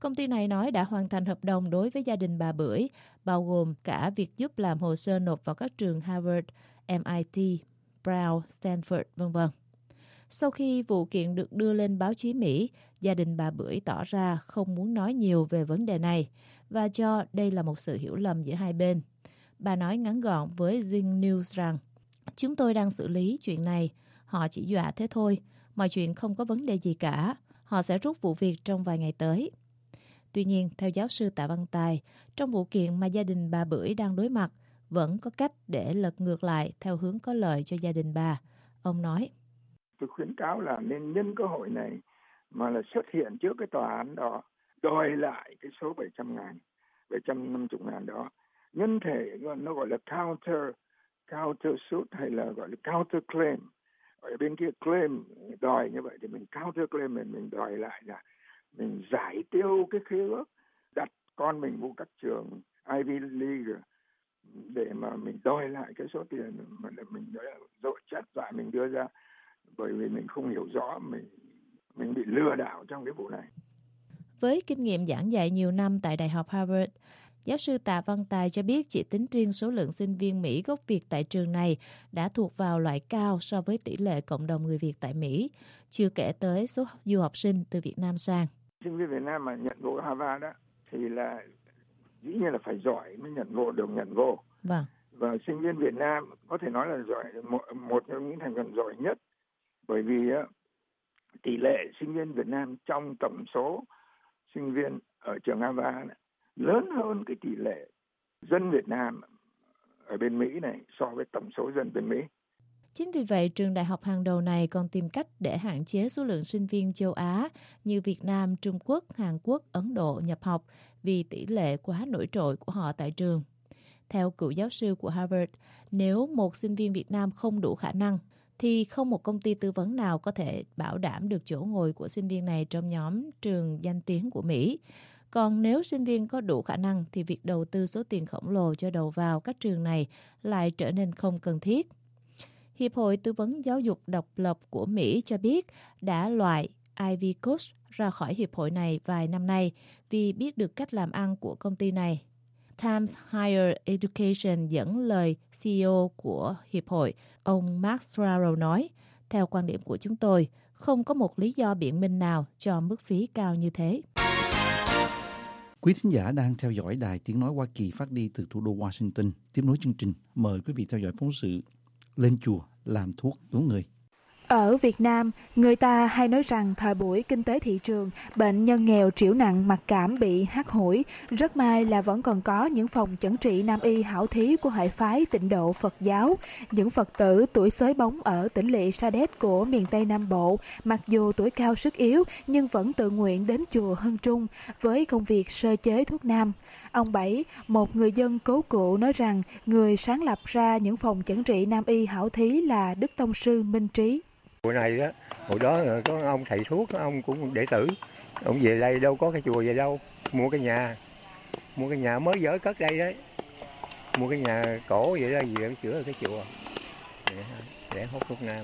Công ty này nói đã hoàn thành hợp đồng đối với gia đình bà Bưởi, bao gồm cả việc giúp làm hồ sơ nộp vào các trường Harvard, em I T, Brown, Stanford, vân vân. Sau khi vụ kiện được đưa lên báo chí Mỹ, gia đình bà Bưởi tỏ ra không muốn nói nhiều về vấn đề này và cho đây là một sự hiểu lầm giữa hai bên. Bà nói ngắn gọn với Zing News rằng, chúng tôi đang xử lý chuyện này, họ chỉ dọa thế thôi, mọi chuyện không có vấn đề gì cả, họ sẽ rút vụ việc trong vài ngày tới. Tuy nhiên, theo giáo sư Tạ Văn Tài, trong vụ kiện mà gia đình bà Bưởi đang đối mặt, vẫn có cách để lật ngược lại theo hướng có lợi cho gia đình bà. Ông nói, tôi khuyến cáo là nên nhân cơ hội này mà là xuất hiện trước cái tòa án đó, đòi lại cái số bảy trăm ngàn, bảy trăm năm mươi ngàn đó. Nhân thể nó gọi là counter, counter suit hay là gọi là counter claim. Ở bên kia claim đòi như vậy thì mình counter claim, mình, mình đòi lại là mình giải tiêu cái khế ước, đặt con mình vô các trường Ivy League để mà mình đòi lại cái số tiền mà mình đã dội chất dại mình đưa ra, bởi vì mình không hiểu rõ, mình mình bị lừa đảo trong cái vụ này. Với kinh nghiệm giảng dạy nhiều năm tại Đại học Harvard, giáo sư Tạ Văn Tài cho biết chỉ tính riêng số lượng sinh viên Mỹ gốc Việt tại trường này đã thuộc vào loại cao so với tỷ lệ cộng đồng người Việt tại Mỹ, chưa kể tới số du học sinh từ Việt Nam sang. Sinh viên Việt Nam mà nhận vô Harvard đó thì là dĩ nhiên là phải giỏi mới nhận vô, được nhận vô. Vâng. Và sinh viên Việt Nam có thể nói là giỏi, một, một trong những thành phần giỏi nhất, bởi vì tỷ lệ sinh viên Việt Nam trong tổng số sinh viên ở trường Harvard lớn hơn cái tỷ lệ dân Việt Nam ở bên Mỹ này so với tổng số dân bên Mỹ. Chính vì vậy, trường đại học hàng đầu này còn tìm cách để hạn chế số lượng sinh viên châu Á như Việt Nam, Trung Quốc, Hàn Quốc, Ấn Độ nhập học vì tỷ lệ quá nổi trội của họ tại trường. Theo cựu giáo sư của Harvard, nếu một sinh viên Việt Nam không đủ khả năng, thì không một công ty tư vấn nào có thể bảo đảm được chỗ ngồi của sinh viên này trong nhóm trường danh tiếng của Mỹ. Còn nếu sinh viên có đủ khả năng thì việc đầu tư số tiền khổng lồ cho đầu vào các trường này lại trở nên không cần thiết. Hiệp hội Tư vấn Giáo dục Độc lập của Mỹ cho biết đã loại Ivy Coast ra khỏi hiệp hội này vài năm nay vì biết được cách làm ăn của công ty này. Times Higher Education dẫn lời xê e ô của hiệp hội, ông Mark Swarrow nói, theo quan điểm của chúng tôi, không có một lý do biện minh nào cho mức phí cao như thế. Quý thính giả đang theo dõi Đài Tiếng Nói Hoa Kỳ phát đi từ thủ đô Washington. Tiếp nối chương trình, mời quý vị theo dõi phóng sự Lên chùa làm thuốc cứu người. Ở Việt Nam, người ta hay nói rằng thời buổi kinh tế thị trường, bệnh nhân nghèo triểu nặng mặc cảm bị hắt hủi. Rất may là vẫn còn có những phòng chẩn trị nam y hảo thí của hệ phái Tịnh độ Phật giáo. Những Phật tử tuổi xới bóng ở tỉnh lỵ Sa Đéc của miền Tây Nam Bộ, mặc dù tuổi cao sức yếu nhưng vẫn tự nguyện đến chùa Hân Trung với công việc sơ chế thuốc nam. Ông Bảy, một người dân cố cụ, nói rằng người sáng lập ra những phòng chẩn trị nam y hảo thí là Đức Tông sư Minh Trí. Chùa này đó, hồi đó có ông thầy thuốc, ông cũng đệ tử, ông về đây đâu có cái chùa về đâu, mua cái nhà, mua cái nhà mới dở cất đây đấy, mua cái nhà cổ vậy đó, về chữa cái chùa, để, để hút thuốc nam.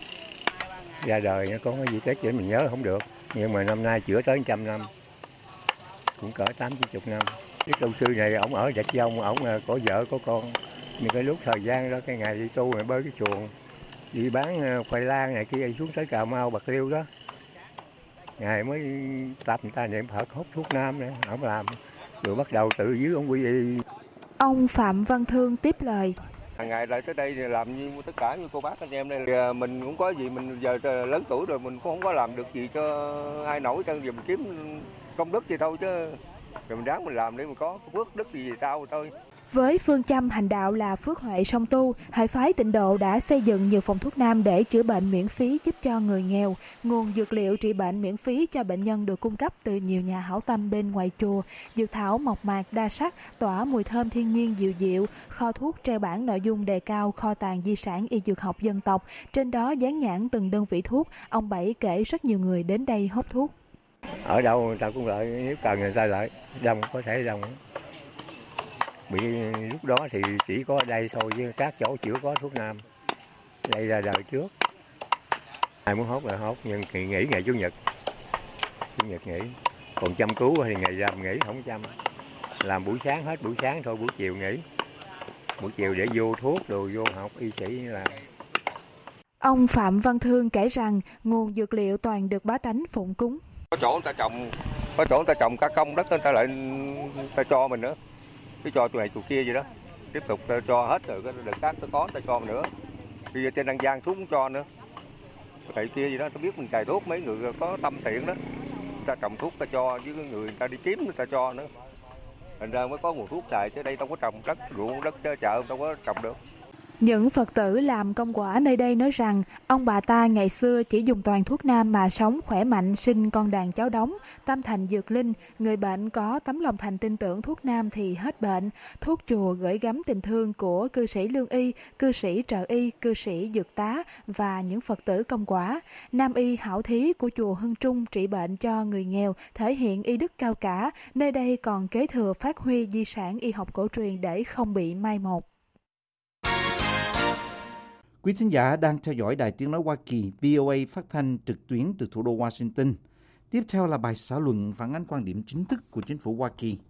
Ra đời có cái gì Tết chứ mình nhớ không được, nhưng mà năm nay chữa tới trăm năm, cũng cỡ tám chín chục năm. Đức Tông sư này ông ở Dạch Dông, ông có vợ có con, nhưng cái lúc thời gian đó cái ngày đi tu mà bơi cái chuồng. Đi bán khoai lang này kia xuống tới Cà Mau, Bạc Liêu đó. Ngày mới tập người ta niệm Phật hút thuốc nam này, ông làm. Rồi bắt đầu tự dưới ông quy y. Ông Phạm Văn Thương tiếp lời. Hàng ngày lại tới đây thì làm như tất cả như cô bác anh em đây là mình cũng có gì, mình giờ lớn tuổi rồi mình cũng không có làm được gì cho ai nổi, cho giờ mình kiếm công đức thì thôi chứ. Rồi mình ráng mình làm để mình có phước đức gì, gì sao thôi. Với phương châm hành đạo là phước huệ song tu, hệ phái Tịnh độ đã xây dựng nhiều phòng thuốc nam để chữa bệnh miễn phí giúp cho người nghèo. Nguồn dược liệu trị bệnh miễn phí cho bệnh nhân được cung cấp từ nhiều nhà hảo tâm bên ngoài chùa. Dược thảo mộc mạc đa sắc, tỏa mùi thơm thiên nhiên dịu dịu. Kho thuốc treo bảng nội dung đề cao kho tàng di sản y dược học dân tộc. Trên đó dán nhãn từng đơn vị thuốc. Ông Bảy kể rất nhiều người đến đây hút thuốc. Ở đâu người ta cũng lợi, nếu cần người ta lợi, đông có thể đông. Bị lúc đó thì chỉ có đây thôi chứ các chỗ chưa có thuốc nam. Đây ra đời trước. Ai muốn hốt là hốt, nhưng kỳ nghỉ ngày Chủ nhật. Chủ nhật nghỉ. Còn chăm cứu thì ngày rằm nghỉ không chăm. Làm buổi sáng hết buổi sáng thôi, buổi chiều nghỉ. Buổi chiều để vô thuốc đồ vô học y sĩ làm. Ông Phạm Văn Thương kể rằng nguồn dược liệu toàn được bá tánh phụng cúng. Có chỗ người ta trồng, có chỗ người ta trồng cả công đất người ta lại người ta cho mình nữa. Cứ cho chỗ này chỗ kia vậy đó. Tiếp tục ta cho hết rồi cái đợt khác ta có người ta cho mình nữa. Bây giờ trên An Giang thuốc cũng cho nữa. Cái kia gì đó, ta biết mình xài thuốc, mấy người có tâm thiện đó. Người ta trồng thuốc ta cho, với người người ta đi kiếm người ta cho nữa. Thành ra mới có nguồn thuốc xài, chứ đây đâu có trồng đất, ruộng đất chợ đâu có trồng được. Những Phật tử làm công quả nơi đây nói rằng ông bà ta ngày xưa chỉ dùng toàn thuốc nam mà sống khỏe mạnh, sinh con đàn cháu đống, tam thành dược linh. Người bệnh có tấm lòng thành tin tưởng thuốc nam thì hết bệnh. Thuốc chùa gửi gắm tình thương của cư sĩ lương y, cư sĩ trợ y, cư sĩ dược tá và những Phật tử công quả. Nam y hảo thí của chùa Hưng Trung trị bệnh cho người nghèo, thể hiện y đức cao cả. Nơi đây còn kế thừa phát huy di sản y học cổ truyền để không bị mai một. Quý thính giả đang theo dõi Đài Tiếng Nói Hoa Kỳ vê o a phát thanh trực tuyến từ thủ đô Washington. Tiếp theo là bài xã luận phản ánh quan điểm chính thức của chính phủ Hoa Kỳ.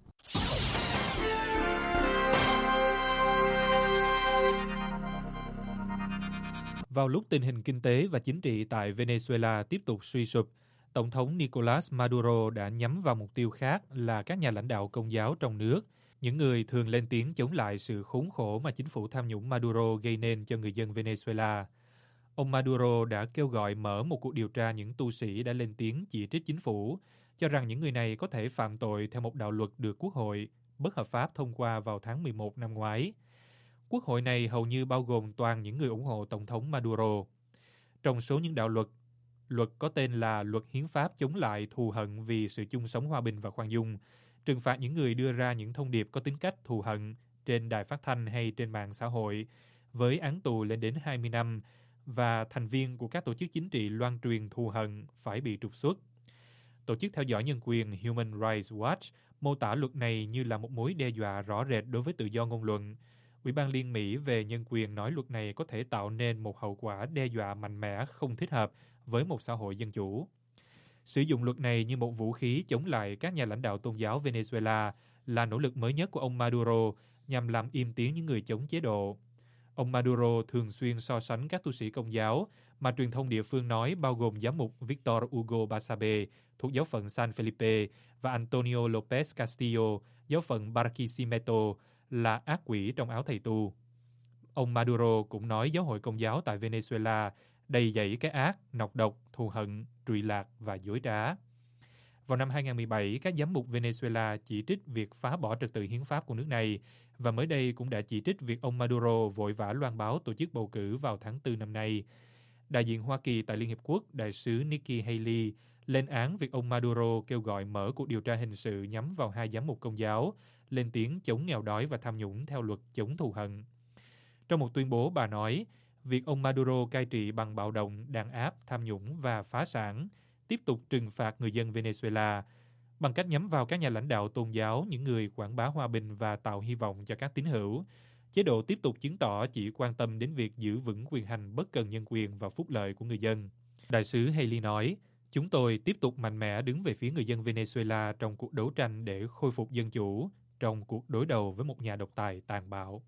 Vào lúc tình hình kinh tế và chính trị tại Venezuela tiếp tục suy sụp, Tổng thống Nicolas Maduro đã nhắm vào mục tiêu khác là các nhà lãnh đạo Công giáo trong nước, những người thường lên tiếng chống lại sự khốn khổ mà chính phủ tham nhũng Maduro gây nên cho người dân Venezuela. Ông Maduro đã kêu gọi mở một cuộc điều tra những tu sĩ đã lên tiếng chỉ trích chính phủ, cho rằng những người này có thể phạm tội theo một đạo luật được Quốc hội bất hợp pháp thông qua vào tháng mười một năm ngoái. Quốc hội này hầu như bao gồm toàn những người ủng hộ Tổng thống Maduro. Trong số những đạo luật, luật có tên là Luật Hiến pháp chống lại thù hận vì sự chung sống hòa bình và khoan dung, trừng phạt những người đưa ra những thông điệp có tính cách thù hận trên đài phát thanh hay trên mạng xã hội, với án tù lên đến hai mươi năm, và thành viên của các tổ chức chính trị loan truyền thù hận phải bị trục xuất. Tổ chức theo dõi nhân quyền Human Rights Watch mô tả luật này như là một mối đe dọa rõ rệt đối với tự do ngôn luận. Ủy ban Liên Mỹ về nhân quyền nói luật này có thể tạo nên một hậu quả đe dọa mạnh mẽ không thích hợp với một xã hội dân chủ. Sử dụng luật này như một vũ khí chống lại các nhà lãnh đạo tôn giáo Venezuela là nỗ lực mới nhất của ông Maduro nhằm làm im tiếng những người chống chế độ. Ông Maduro thường xuyên so sánh các tu sĩ Công giáo mà truyền thông địa phương nói bao gồm giám mục Victor Hugo Basabe thuộc giáo phận San Felipe và Antonio Lopez Castillo, giáo phận Barquisimeto, là ác quỷ trong áo thầy tu. Ông Maduro cũng nói giáo hội Công giáo tại Venezuela đầy dẫy cái ác, nọc độc, thù hận, trụy lạc và dối trá. Vào năm hai không một bảy, các giám mục Venezuela chỉ trích việc phá bỏ trật tự hiến pháp của nước này, và mới đây cũng đã chỉ trích việc ông Maduro vội vã loan báo tổ chức bầu cử vào tháng tư năm nay. Đại diện Hoa Kỳ tại Liên Hiệp Quốc, đại sứ Nikki Haley, lên án việc ông Maduro kêu gọi mở cuộc điều tra hình sự nhắm vào hai giám mục Công giáo, lên tiếng chống nghèo đói và tham nhũng theo luật chống thù hận. Trong một tuyên bố, bà nói, việc ông Maduro cai trị bằng bạo động, đàn áp, tham nhũng và phá sản, tiếp tục trừng phạt người dân Venezuela bằng cách nhắm vào các nhà lãnh đạo tôn giáo, những người quảng bá hòa bình và tạo hy vọng cho các tín hữu. Chế độ tiếp tục chứng tỏ chỉ quan tâm đến việc giữ vững quyền hành bất cần nhân quyền và phúc lợi của người dân. Đại sứ Haley nói, chúng tôi tiếp tục mạnh mẽ đứng về phía người dân Venezuela trong cuộc đấu tranh để khôi phục dân chủ, trong cuộc đối đầu với một nhà độc tài tàn bạo.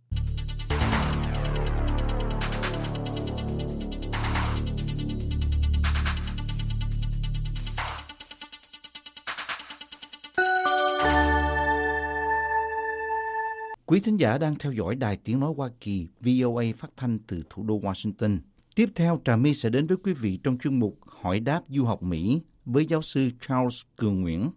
Quý thính giả đang theo dõi Đài Tiếng Nói Hoa Kỳ vê o a phát thanh từ thủ đô Washington. Tiếp theo, Trà My sẽ đến với quý vị trong chuyên mục Hỏi đáp du học Mỹ với giáo sư Charles Cường Nguyễn.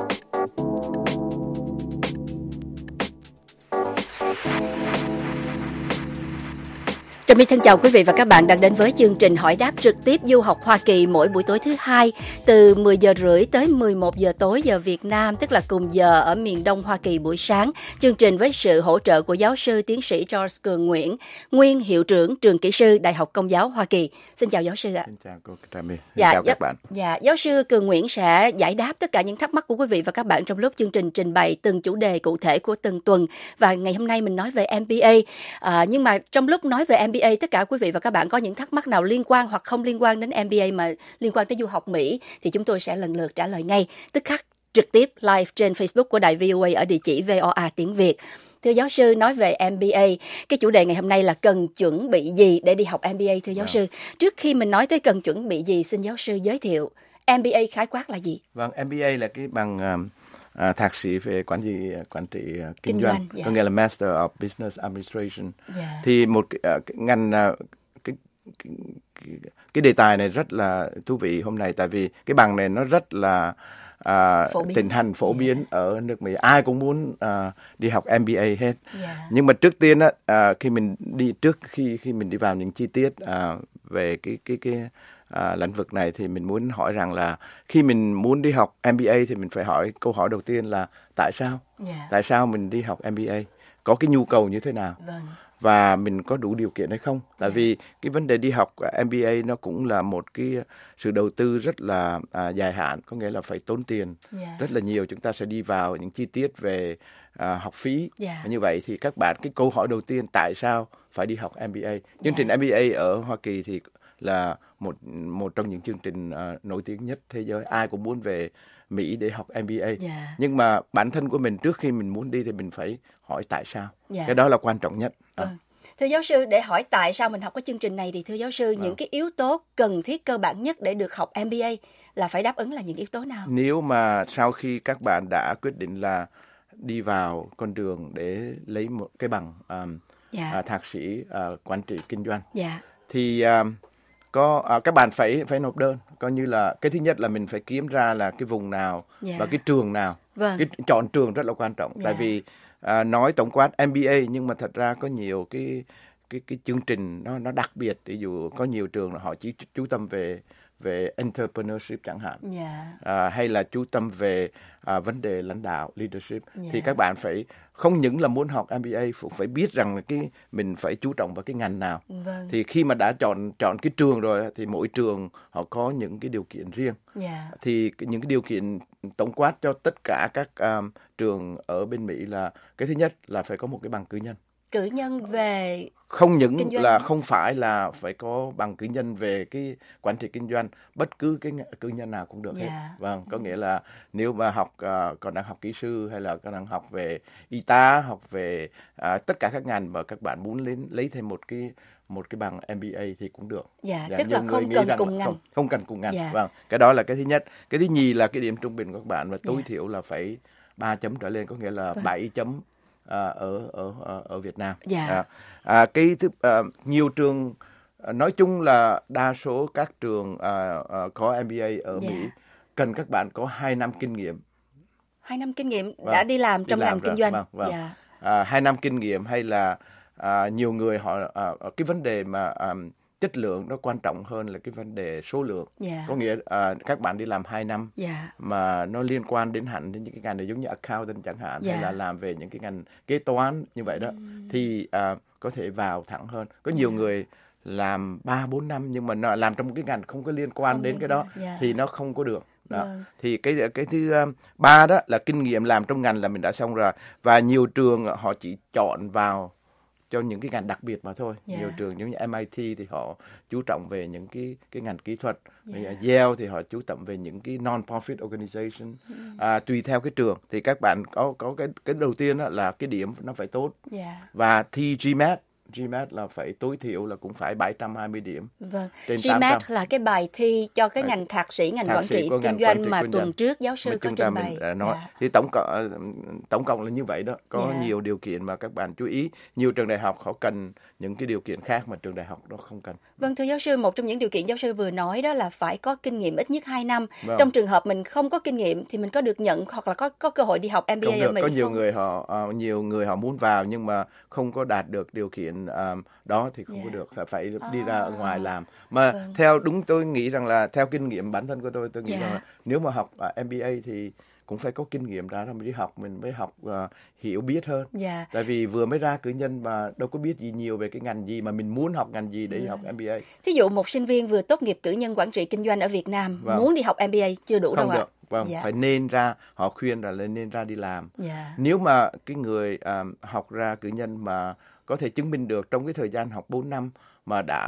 Trà My thân chào quý vị và các bạn đang đến với chương trình hỏi đáp trực tiếp du học Hoa Kỳ mỗi buổi tối thứ hai từ mười giờ rưỡi tới mười một giờ tối giờ Việt Nam, tức là cùng giờ ở miền Đông Hoa Kỳ buổi sáng. Chương trình với sự hỗ trợ của giáo sư tiến sĩ Charles Cường Nguyễn, nguyên hiệu trưởng trường kỹ sư Đại học Công giáo Hoa Kỳ. Xin chào giáo sư ạ. Xin chào cô Trà My. Xin dạ, chào các bạn. Dạ, giáo sư Cường Nguyễn sẽ giải đáp tất cả những thắc mắc của quý vị và các bạn trong lúc chương trình trình bày từng chủ đề cụ thể của từng tuần. Và ngày hôm nay mình nói về em bê a. À, nhưng mà trong lúc nói về em bê a, tất cả quý vị và các bạn có những thắc mắc nào liên quan hoặc không liên quan đến em bê a mà liên quan tới du học Mỹ thì chúng tôi sẽ lần lượt trả lời ngay tức khắc trực tiếp live trên Facebook của đài vê o a ở địa chỉ vê o a tiếng Việt. Thưa giáo sư, nói về em bê a, cái chủ đề ngày hôm nay là cần chuẩn bị gì để đi học em bê a thưa giáo sư. Trước khi mình nói tới cần chuẩn bị gì, xin giáo sư giới thiệu em bê a khái quát là gì? Vâng, em bê a là cái bằng uh, thạc sĩ về quản trị quản trị uh, kinh, kinh doanh, doanh yeah. có nghĩa là Master of Business Administration. Yeah. Thì một cái, uh, cái ngành uh, cái, cái, cái cái đề tài này rất là thú vị hôm nay, tại vì cái bằng này nó rất là À, tình hành phổ biến yeah. ở nước Mỹ, ai cũng muốn à, đi học em bê a hết. Yeah. Nhưng mà trước tiên á, à, khi mình đi trước khi khi mình đi vào những chi tiết à, về cái cái cái à, lĩnh vực này thì mình muốn hỏi rằng là khi mình muốn đi học em bê a thì mình phải hỏi câu hỏi đầu tiên là tại sao? Yeah. Tại sao mình đi học em bê a? Có cái nhu cầu như thế nào? Vâng. Và mình có đủ điều kiện hay không? Tại yeah. vì cái vấn đề đi học em bê a nó cũng là một cái sự đầu tư rất là à, dài hạn, có nghĩa là phải tốn tiền yeah. rất là nhiều. Chúng ta sẽ đi vào những chi tiết về à, học phí. Yeah. Như vậy thì các bạn, cái câu hỏi đầu tiên tại sao phải đi học em bê a? Chương yeah. trình em bê a ở Hoa Kỳ thì là một một trong những chương trình uh, nổi tiếng nhất thế giới. Ai cũng muốn về Mỹ để học em bê a. Yeah. Nhưng mà bản thân của mình trước khi mình muốn đi thì mình phải hỏi tại sao. Yeah. Cái đó là quan trọng nhất. À. Vâng. Thưa giáo sư, để hỏi tại sao mình học cái chương trình này thì thưa giáo sư, vâng. những cái yếu tố cần thiết cơ bản nhất để được học em bê a là phải đáp ứng là những yếu tố nào? Nếu mà sau khi các bạn đã quyết định là đi vào con đường để lấy một cái bằng um, yeah. uh, thạc sĩ uh, quản trị kinh doanh, yeah. thì um, có uh, các bạn phải phải nộp đơn, coi như là cái thứ nhất là mình phải kiếm ra là cái vùng nào yeah. và cái trường nào. Vâng. Cái chọn trường rất là quan trọng, yeah. tại vì À, nói tổng quát em bê a nhưng mà thật ra có nhiều cái cái cái chương trình nó nó đặc biệt. Ví dụ có nhiều trường họ chỉ chú tâm về về entrepreneurship chẳng hạn, yeah. à, hay là chú tâm về à, vấn đề lãnh đạo leadership. Yeah. Thì các bạn phải không những là muốn học em bê a, phải biết rằng là cái mình phải chú trọng vào cái ngành nào. Vâng. Thì khi mà đã chọn chọn cái trường rồi thì mỗi trường họ có những cái điều kiện riêng. Yeah. Thì những cái điều kiện tổng quát cho tất cả các um, trường ở bên Mỹ là cái thứ nhất là phải có một cái bằng cử nhân. Cử nhân về không những là không phải là phải có bằng cử nhân về cái quản trị kinh doanh, bất cứ cái cử nhân nào cũng được yeah. hết. Vâng, có nghĩa là nếu mà học uh, còn đang học kỹ sư hay là còn đang học về y tá, học về uh, tất cả các ngành mà các bạn muốn lấy lấy thêm một cái một cái bằng em bê a thì cũng được. Dạ, tức là không cần cùng ngành. Không, không cần cùng ngành. Dạ. Vâng, cái đó là cái thứ nhất. Cái thứ nhì là cái điểm trung bình của các bạn và tối dạ. thiểu là phải ba chấm trở lên, có nghĩa là vâng. bảy chấm À, ở ở ở Việt Nam. Yeah. À, à, cái thứ à, nhiều trường à, nói chung là đa số các trường à, à, có em bê a ở yeah. Mỹ cần các bạn có hai năm kinh nghiệm. Hai năm kinh nghiệm vâng, đã đi làm trong ngành kinh doanh. Vâng, vâng. Yeah. À, hai năm kinh nghiệm hay là à, nhiều người họ à, cái vấn đề mà à, chất lượng nó quan trọng hơn là cái vấn đề số lượng. Yeah. Có nghĩa à, các bạn đi làm hai năm yeah. mà nó liên quan đến hẳn đến những cái ngành này giống như accountant chẳng hạn, yeah. hay là làm về những cái ngành kế toán như vậy đó, mm. thì à, có thể vào thẳng hơn. Có nhiều yeah. người làm ba bốn năm nhưng mà nó làm trong một cái ngành không có liên quan không đến cái đó yeah. thì nó không có được. Đó. Yeah. Thì cái cái thứ um, ba đó là kinh nghiệm làm trong ngành là mình đã xong rồi, và nhiều trường họ chỉ chọn vào cho những cái ngành đặc biệt mà thôi. Yeah. Nhiều trường giống như em i tê thì họ chú trọng về những cái cái ngành kỹ thuật, yeah. Yale thì họ chú trọng về những cái non-profit organization. Mm. À, tùy theo cái trường thì các bạn có có cái cái đầu tiên đó là cái điểm nó phải tốt, yeah. và thi GMAT. GMAT là phải tối thiểu là cũng phải bảy trăm hai mươi điểm. Vâng. GMAT là cái bài thi cho cái ngành thạc sĩ ngành thạc quản trị kinh doanh mà tuần doanh. trước giáo sư có trình bày. Nói. Yeah. Thì tổng cộng tổng cộng là như vậy đó. Có yeah. nhiều điều kiện mà các bạn chú ý. Nhiều trường đại học họ cần những cái điều kiện khác mà trường đại học đó không cần. Vâng, thưa giáo sư, một trong những điều kiện giáo sư vừa nói đó là phải có kinh nghiệm ít nhất hai năm. Vâng. Trong trường hợp mình không có kinh nghiệm thì mình có được nhận hoặc là có có cơ hội đi học em bê a ở Mỹ có nhiều không? người họ uh, nhiều người họ muốn vào nhưng mà không có đạt được điều kiện um, đó thì không yeah. có được, phải phải đi à. ra ở ngoài làm. Mà vâng. theo đúng tôi nghĩ rằng là theo kinh nghiệm bản thân của tôi, tôi nghĩ yeah. rằng là nếu mà học uh, em bê a thì cũng phải có kinh nghiệm ra rồi mới đi học, mình mới học uh, hiểu biết hơn. Yeah. Tại vì vừa mới ra cử nhân mà đâu có biết gì nhiều về cái ngành gì mà mình muốn học ngành gì để yeah. học em bê a. Thí dụ một sinh viên vừa tốt nghiệp cử nhân quản trị kinh doanh ở Việt Nam vâng. muốn đi học em bê a chưa đủ không đâu được. ạ. Vâng, yeah. phải nên ra, họ khuyên là nên ra đi làm. Yeah. Nếu mà cái người um, học ra cử nhân mà có thể chứng minh được trong cái thời gian học bốn năm mà đã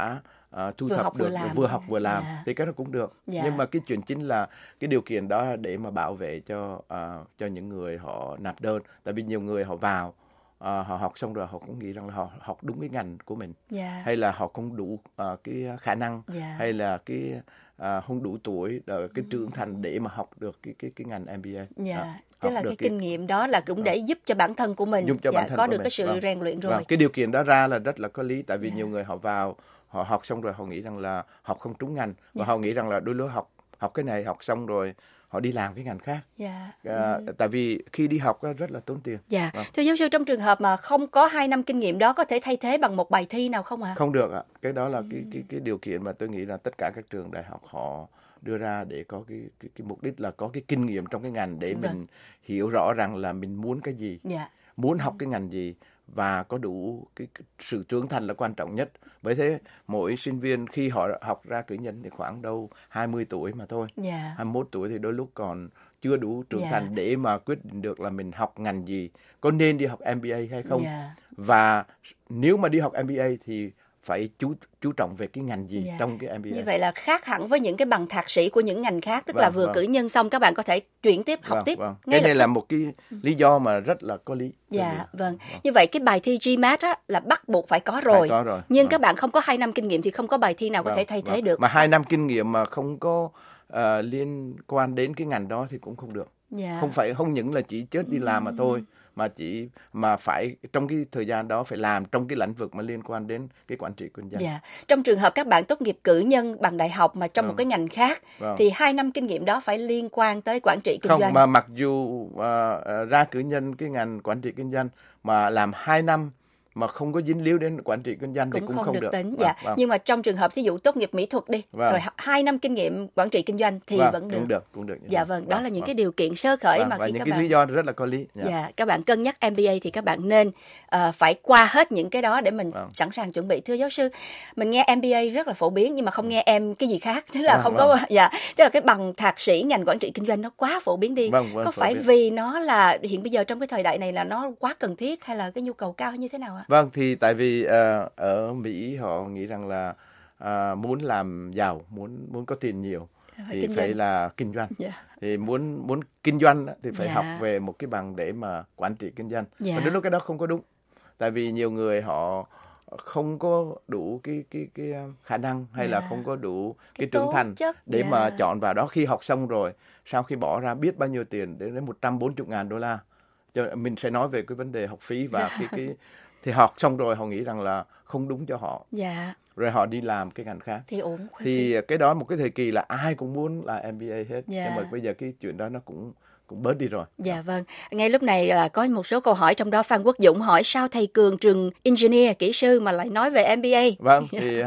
uh, thu vừa thập học được vừa làm. vừa học vừa làm Yeah. thì cái đó cũng được. Yeah. Nhưng mà cái chuyện chính là cái điều kiện đó để mà bảo vệ cho uh, cho những người họ nạp đơn, tại vì nhiều người họ vào uh, họ học xong rồi họ cũng nghĩ rằng là họ học đúng cái ngành của mình, Yeah. hay là họ không đủ uh, cái khả năng, Yeah. hay là cái uh, không đủ tuổi, rồi cái trưởng thành để mà học được cái cái cái ngành em bê a. Dạ, Đó, tức học là được cái kinh nghiệm đó là cũng Đó. để giúp cho bản thân của mình Giúp cho dạ, bản thân có của được mình. cái sự Vâng. rèn luyện rồi. Vâng, cái điều kiện đó ra là rất là có lý, tại vì nhiều người họ vào họ học xong rồi họ nghĩ rằng là học không trúng ngành, và Dạ. họ nghĩ rằng là đôi lúc học học cái này học xong rồi họ đi làm cái ngành khác. Dạ. À, Ừ. tại vì khi đi học á, rất là tốn tiền. Dạ, Vâng. thưa giáo sư, trong trường hợp mà không có hai năm kinh nghiệm đó có thể thay thế bằng một bài thi nào không ạ? Không được ạ. Cái đó là cái cái cái điều kiện mà tôi nghĩ là tất cả các trường đại học họ đưa ra để có cái cái, cái mục đích là có cái kinh nghiệm trong cái ngành để Vâng. mình hiểu rõ rằng là mình muốn cái gì, Dạ. muốn học cái ngành gì, và có đủ cái, cái sự trưởng thành là quan trọng nhất. Bởi thế mỗi sinh viên khi họ học ra cử nhân thì khoảng đâu hai mươi tuổi mà thôi. Dạ. hai mươi mốt tuổi thì đôi lúc còn chưa đủ trưởng Dạ. thành để mà quyết định được là mình học ngành gì, có nên đi học em bê a hay không. Dạ. Và nếu mà đi học em bê a thì phải chú chú trọng về cái ngành gì Dạ. trong cái em bê a. Như vậy là khác hẳn với những cái bằng thạc sĩ của những ngành khác, tức Vâng, là vừa vâng. cử nhân xong các bạn có thể chuyển tiếp học Vâng, tiếp vâng. ngay Cái này lập là tức. một cái lý do mà rất là có lý. Dạ, vâng. Như vậy cái bài thi GMAT á là bắt buộc phải có rồi. Phải có rồi. Nhưng Vâng. các bạn không có hai năm kinh nghiệm thì không có bài thi nào có Vâng, thể thay thế vâng. được. Mà hai năm kinh nghiệm mà không có uh, liên quan đến cái ngành đó thì cũng không được. Dạ. Không phải không những là chỉ chết đi làm mà thôi, mà chỉ mà phải trong cái thời gian đó phải làm trong cái lĩnh vực mà liên quan đến cái quản trị kinh doanh. Dạ. Trong trường hợp các bạn tốt nghiệp cử nhân bằng đại học mà trong Vâng. một cái ngành khác Vâng. thì hai năm kinh nghiệm đó phải liên quan tới quản trị kinh Không, doanh. mà mặc dù uh, uh, ra cử nhân cái ngành quản trị kinh doanh mà làm hai năm mà không có dính líu đến quản trị kinh doanh thì cũng cũng không, không được được. tính. Vâng, Dạ. vâng. Nhưng mà trong trường hợp ví dụ tốt nghiệp mỹ thuật đi, Vâng. rồi hai năm kinh nghiệm quản trị kinh doanh thì Vâng, vẫn được. cũng được, cũng được như Dạ thế. vâng, đó Vâng, là những vâng. cái điều kiện sơ khởi Vâng, mà và khi những các cái bạn lý do rất là có lý. Dạ. Dạ, các bạn cân nhắc em bê a thì các bạn nên uh, phải qua hết những cái đó để mình Vâng. sẵn sàng chuẩn bị. Thưa giáo sư, mình nghe em bê a rất là phổ biến nhưng mà không nghe em cái gì khác, tức là Vâng, không vâng. có dạ, tức là cái bằng thạc sĩ ngành quản trị kinh doanh nó quá phổ biến đi. Vâng, vâng, có phổ phải biến. vì nó là hiện bây giờ trong cái thời đại này là nó quá cần thiết hay là cái nhu cầu cao hay như thế nào ạ? Vâng, thì tại vì uh, ở Mỹ họ nghĩ rằng là uh, muốn làm giàu, muốn muốn có tiền nhiều Phải thì kinh phải doanh. là kinh doanh. Dạ. Thì muốn muốn kinh doanh á, thì phải Dạ. học về một cái bằng để mà quản trị kinh doanh. Dạ. Và đến lúc cái đó không có đúng. Tại vì nhiều người họ không có đủ cái cái cái khả năng hay là Dạ. không có đủ cái, Cái trưởng tố thành chất. để Dạ. mà chọn vào đó. Khi học xong rồi, sau khi bỏ ra biết bao nhiêu tiền, đến đến một trăm bốn mươi ngàn đô la. Cho mình sẽ nói về cái vấn đề học phí và Dạ. cái cái thì học xong rồi họ nghĩ rằng là không đúng cho họ, Dạ, rồi họ đi làm cái ngành khác. thì ổn. Thì cái đó một cái thời kỳ là ai cũng muốn là em bê a hết. Dạ. Nhưng mà bây giờ cái chuyện đó nó cũng cũng bớt đi rồi. Dạ vâng. Ngay lúc này là có một số câu hỏi, trong đó Phan Quốc Dũng hỏi sao thầy Cường trường engineer kỹ sư mà lại nói về em bê a? Vâng, thì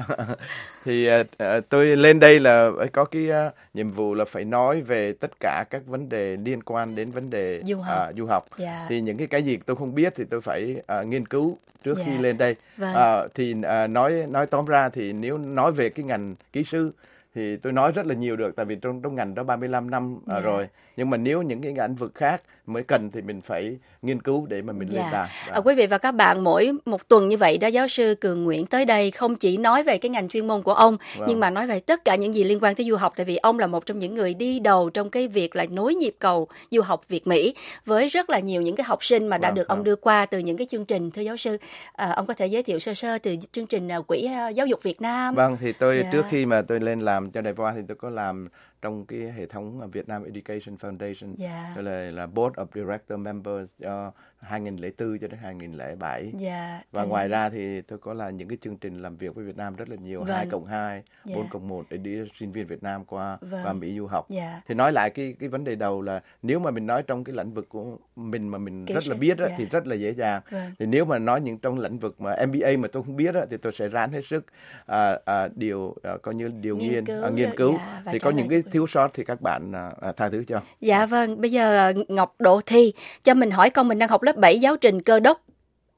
thì uh, tôi lên đây là có cái uh, nhiệm vụ là phải nói về tất cả các vấn đề liên quan đến vấn đề Du học. uh, du học. Dạ. Thì những cái cái gì tôi không biết thì tôi phải uh, nghiên cứu trước Dạ. khi lên đây. Vâng. Uh, thì uh, nói nói tóm ra thì nếu nói về cái ngành kỹ sư thì tôi nói rất là nhiều được, tại vì trong trong ngành đó ba mươi lăm năm uh, Dạ. rồi. Nhưng mà nếu những cái lĩnh vực khác mới cần thì mình phải nghiên cứu để mà mình lên Dạ. đài. À, quý vị và các bạn, mỗi một tuần như vậy đó, giáo sư Cường Nguyễn tới đây không chỉ nói về cái ngành chuyên môn của ông, Vâng. nhưng mà nói về tất cả những gì liên quan tới du học, tại vì ông là một trong những người đi đầu trong cái việc là nối nhịp cầu du học Việt Mỹ với rất là nhiều những cái học sinh mà đã Vâng, được ông vâng. đưa qua từ những cái chương trình. Thưa giáo sư, à, ông có thể giới thiệu sơ sơ từ chương trình à, Quỹ à, Giáo dục Việt Nam. Vâng, thì tôi Dạ. trước khi mà tôi lên làm cho Đài Voa thì tôi có làm trong cái hệ thống Việt Nam Education Foundation, Dạ. tôi là, là Board of Director Members cho hai nghìn lẻ bốn cho đến hai nghìn lẻ bảy. Dạ. Và thành- ngoài ra thì tôi có là những cái chương trình làm việc với Việt Nam rất là nhiều, Vâng. hai cộng hai, Dạ. bốn cộng một để đưa sinh viên Việt Nam qua Vâng. qua Mỹ du học. Dạ. Thì nói lại cái cái vấn đề đầu là nếu mà mình nói trong cái lĩnh vực của mình mà mình Kỹ rất là sư, biết á, dạ. thì rất là dễ dàng. Vâng. Thì nếu mà nói những trong lĩnh vực mà em bê a mà tôi không biết á, thì tôi sẽ ráng hết sức à, à, điều à, coi như điều Nghiên nghiên cứu, à, nghiên cứu. dạ, và Thì trả có lời những cái cho- thiếu sót thì các bạn à, à, tha thứ cho. Dạ vâng, bây giờ à, Ngọc Độ Thi cho mình hỏi con, mình đang học lớp bảy giáo trình cơ đốc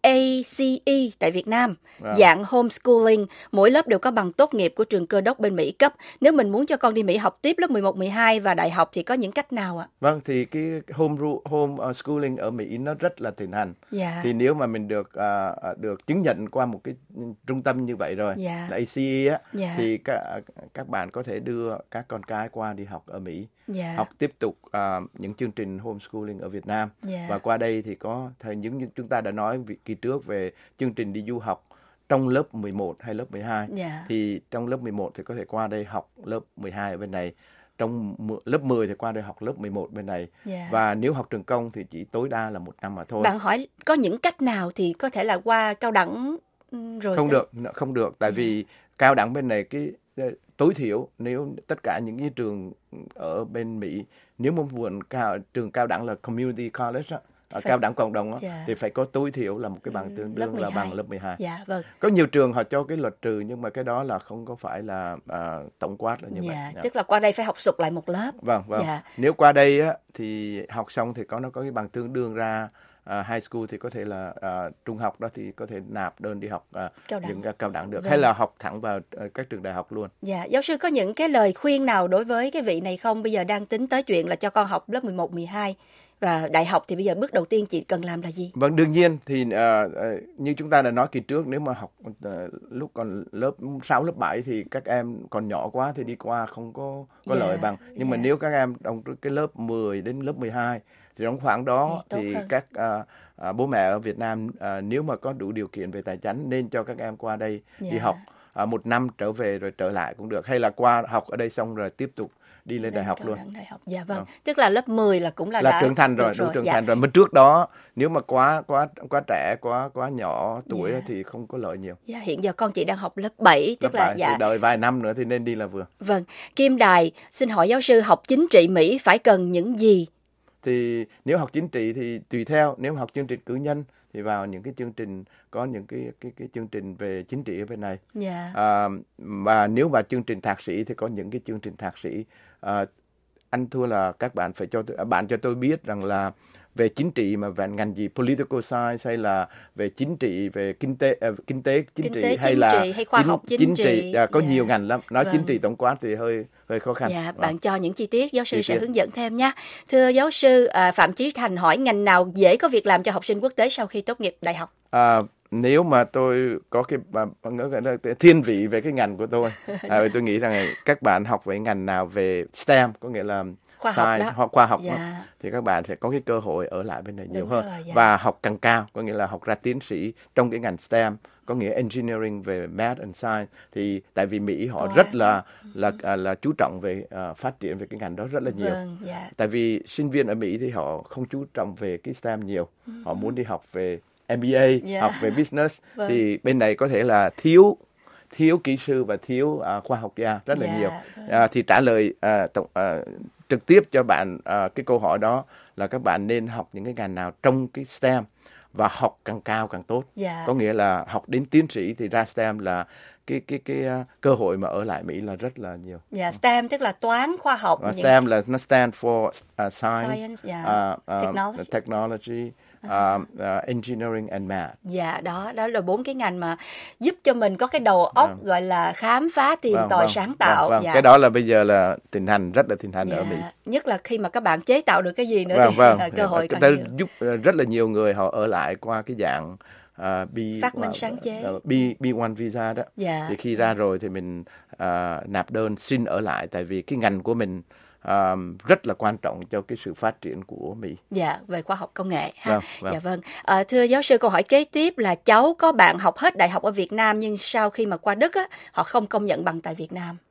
A C E tại Việt Nam, Wow. dạng homeschooling, mỗi lớp đều có bằng tốt nghiệp của trường Cơ đốc bên Mỹ cấp. Nếu mình muốn cho con đi Mỹ học tiếp lớp mười một, mười hai và đại học thì có những cách nào ạ? Vâng, thì cái home ru- home uh, schooling ở Mỹ nó rất là thịnh hành. Dạ. Thì nếu mà mình được uh, được chứng nhận qua một cái trung tâm như vậy rồi, Dạ. là A C E á, Dạ. thì các các bạn có thể đưa các con cái qua đi học ở Mỹ, Dạ. học tiếp tục uh, những chương trình homeschooling ở Việt Nam. Dạ. Và qua đây thì có thời những như chúng ta đã nói kỳ trước về chương trình đi du học trong lớp mười một hay lớp mười hai. Dạ. Thì trong lớp mười một thì có thể qua đây học lớp mười hai ở bên này. Trong lớp mười thì qua đây học lớp mười một bên này. Dạ. Và nếu học trường công thì chỉ tối đa là một năm mà thôi. Bạn hỏi có những cách nào thì có thể là qua cao đẳng ừ, rồi Không tới- được, không được. Tại vì cao đẳng bên này cái ờ, tối thiểu nếu tất cả những cái trường ở bên Mỹ, nếu mà muốn cao, trường cao đẳng là community college á, ở Phải- cao đẳng cộng đồng á, Dạ. thì phải có tối thiểu là một cái bằng tương lớp đương mười là hai. bằng lớp mười hai. Dạ, vâng. Có nhiều trường họ cho cái luật trừ nhưng mà cái đó là không có phải là à, tổng quát là như Dạ, vậy. Dạ. tức là qua đây phải học sụt lại một lớp. Vâng, vâng. Dạ. Nếu qua đây á thì học xong thì có nó có cái bằng tương đương ra à, high school thì có thể là à, trung học đó thì có thể nạp đơn đi học à, Cao đẳng. những cái cao đẳng được, Vâng. hay là học thẳng vào à, các trường đại học luôn. Dạ, giáo sư có những cái lời khuyên nào đối với cái vị này không? Bây giờ đang tính tới chuyện là cho con học lớp mười một, mười hai và đại học thì bây giờ bước đầu tiên chị cần làm là gì? Vâng, đương nhiên thì à, à, như chúng ta đã nói kỳ trước, nếu mà học à, lúc còn lớp sáu, lớp bảy thì các em còn nhỏ quá thì đi qua không có có Dạ, lợi bằng. Nhưng mà dạ. nếu các em trong cái lớp mười đến lớp mười hai thì trong khoảng đó Thì tốt thì hơn. các à, à, bố mẹ ở Việt Nam à, nếu mà có đủ điều kiện về tài chính nên cho các em qua đây đi Dạ. học à, một năm trở về rồi trở lại cũng được, hay là qua học ở đây xong rồi tiếp tục đi lên đại học cao luôn. đẳng đại học. Dạ vâng. Vâng. Tức là lớp mười là cũng là, Là đã trưởng thành rồi, được đủ trưởng dạ. thành rồi. Mà trước đó nếu mà quá quá quá trẻ, quá quá nhỏ tuổi Dạ. thì không có lợi nhiều. Dạ, hiện giờ con chị đang học lớp bảy, tức Lớp là bảy dạ. thì đợi vài năm nữa thì nên đi là vừa. Vâng, Kim Đài xin hỏi giáo sư học chính trị Mỹ phải cần những gì? Thì nếu học chính trị thì tùy theo, nếu học chương trình cử nhân thì vào những cái chương trình có những cái cái cái chương trình về chính trị ở bên này. Dạ. À, và nếu vào chương trình thạc sĩ thì có những cái chương trình thạc sĩ. À, anh thua là các bạn phải cho tôi, à, bạn cho tôi biết rằng là về chính trị mà về ngành gì, political science hay là về chính trị, về kinh tế uh, kinh tế chính Kinh trị tế, hay chính là trị hay khoa học chính trị. à, có Dạ. nhiều ngành lắm. Nói Vâng. chính trị tổng quát thì hơi hơi khó khăn. Dạ, Vâng. bạn cho những chi tiết, giáo sư Chi sẽ tiết. hướng dẫn thêm nha. Thưa giáo sư à, Phạm Chí Thành hỏi ngành nào dễ có việc làm cho học sinh quốc tế sau khi tốt nghiệp đại học? À, nếu mà tôi có cái bà- bà ngỡ gọi là thiên vị về cái ngành của tôi, à, tôi nghĩ rằng các bạn học về ngành nào về STEM, có nghĩa là Khoa học science, đó. hoặc khoa học đó, Dạ. thì các bạn sẽ có cái cơ hội ở lại bên này nhiều Đúng hơn. rồi, dạ. Và học càng cao, có nghĩa là học ra tiến sĩ trong cái ngành STEM, có nghĩa engineering về math and science, thì tại vì Mỹ họ Toán. rất là là là, là chú trọng về uh, phát triển về cái ngành đó rất là nhiều. Vâng, dạ. Tại vì sinh viên ở Mỹ thì họ không chú trọng về cái STEM nhiều, họ muốn đi học về M B A, Dạ. học về business, Vâng. thì bên này có thể là thiếu thiếu kỹ sư và thiếu à, khoa học gia rất là Dạ, nhiều. vâng. À, thì trả lời à, tổng, à, trực tiếp cho bạn à, cái câu hỏi đó là các bạn nên học những cái ngành nào trong cái STEM, và học càng cao càng tốt. Dạ. Có nghĩa là học đến tiến sĩ thì ra STEM là cái cái cái uh, cơ hội mà ở lại Mỹ là rất là nhiều. Dạ, STEM tức là toán, khoa học. Và những- STEM là nó stand for uh, science, Science, dạ. uh, uh, Technology. technology, uh, uh, engineering and math. Dạ, đó đó là bốn cái ngành mà giúp cho mình có cái đầu óc Vâng. gọi là khám phá, tìm Vâng, tòi, vâng, sáng vâng, tạo. vâng. Dạ. Cái đó là bây giờ là thịnh hành, rất là thịnh hành ở Mỹ. Dạ. Nhất là khi mà các bạn chế tạo được cái gì nữa Vâng, thì vâng. cơ hội Cái càng đó nhiều. giúp uh, rất là nhiều người họ ở lại qua cái dạng uh, B, Phát minh uh, sáng chế. uh, B, B một visa đó. Dạ. Thì khi ra rồi thì mình uh, nạp đơn xin ở lại, tại vì cái ngành của mình um, rất là quan trọng cho cái sự phát triển của Mỹ. Dạ, về khoa học công nghệ ha. Vâng, vâng. Dạ vâng. À, thưa giáo sư, câu hỏi kế tiếp là cháu có bạn học hết đại học ở Việt Nam nhưng sau khi mà qua Đức á, họ không công nhận bằng tại Việt Nam.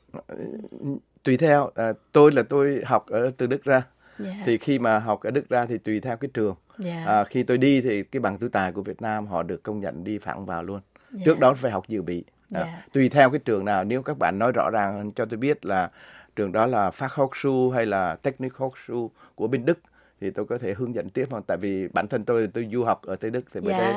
Tùy theo, à, tôi là tôi học ở từ Đức ra. Dạ. Thì khi mà học ở Đức ra thì tùy theo cái trường. Dạ. À, khi tôi đi thì cái bằng tú tài của Việt Nam họ được công nhận đi thẳng vào luôn. Dạ. Trước đó phải học dự bị. À, Dạ. tùy theo cái trường nào, nếu các bạn nói rõ ràng hơn cho tôi biết là trường đó là Fachhochschule hay là Technikhochschule của bên Đức thì tôi có thể hướng dẫn tiếp hơn. Tại vì bản thân tôi tôi du học ở Tây Đức thì mới Dạ. thấy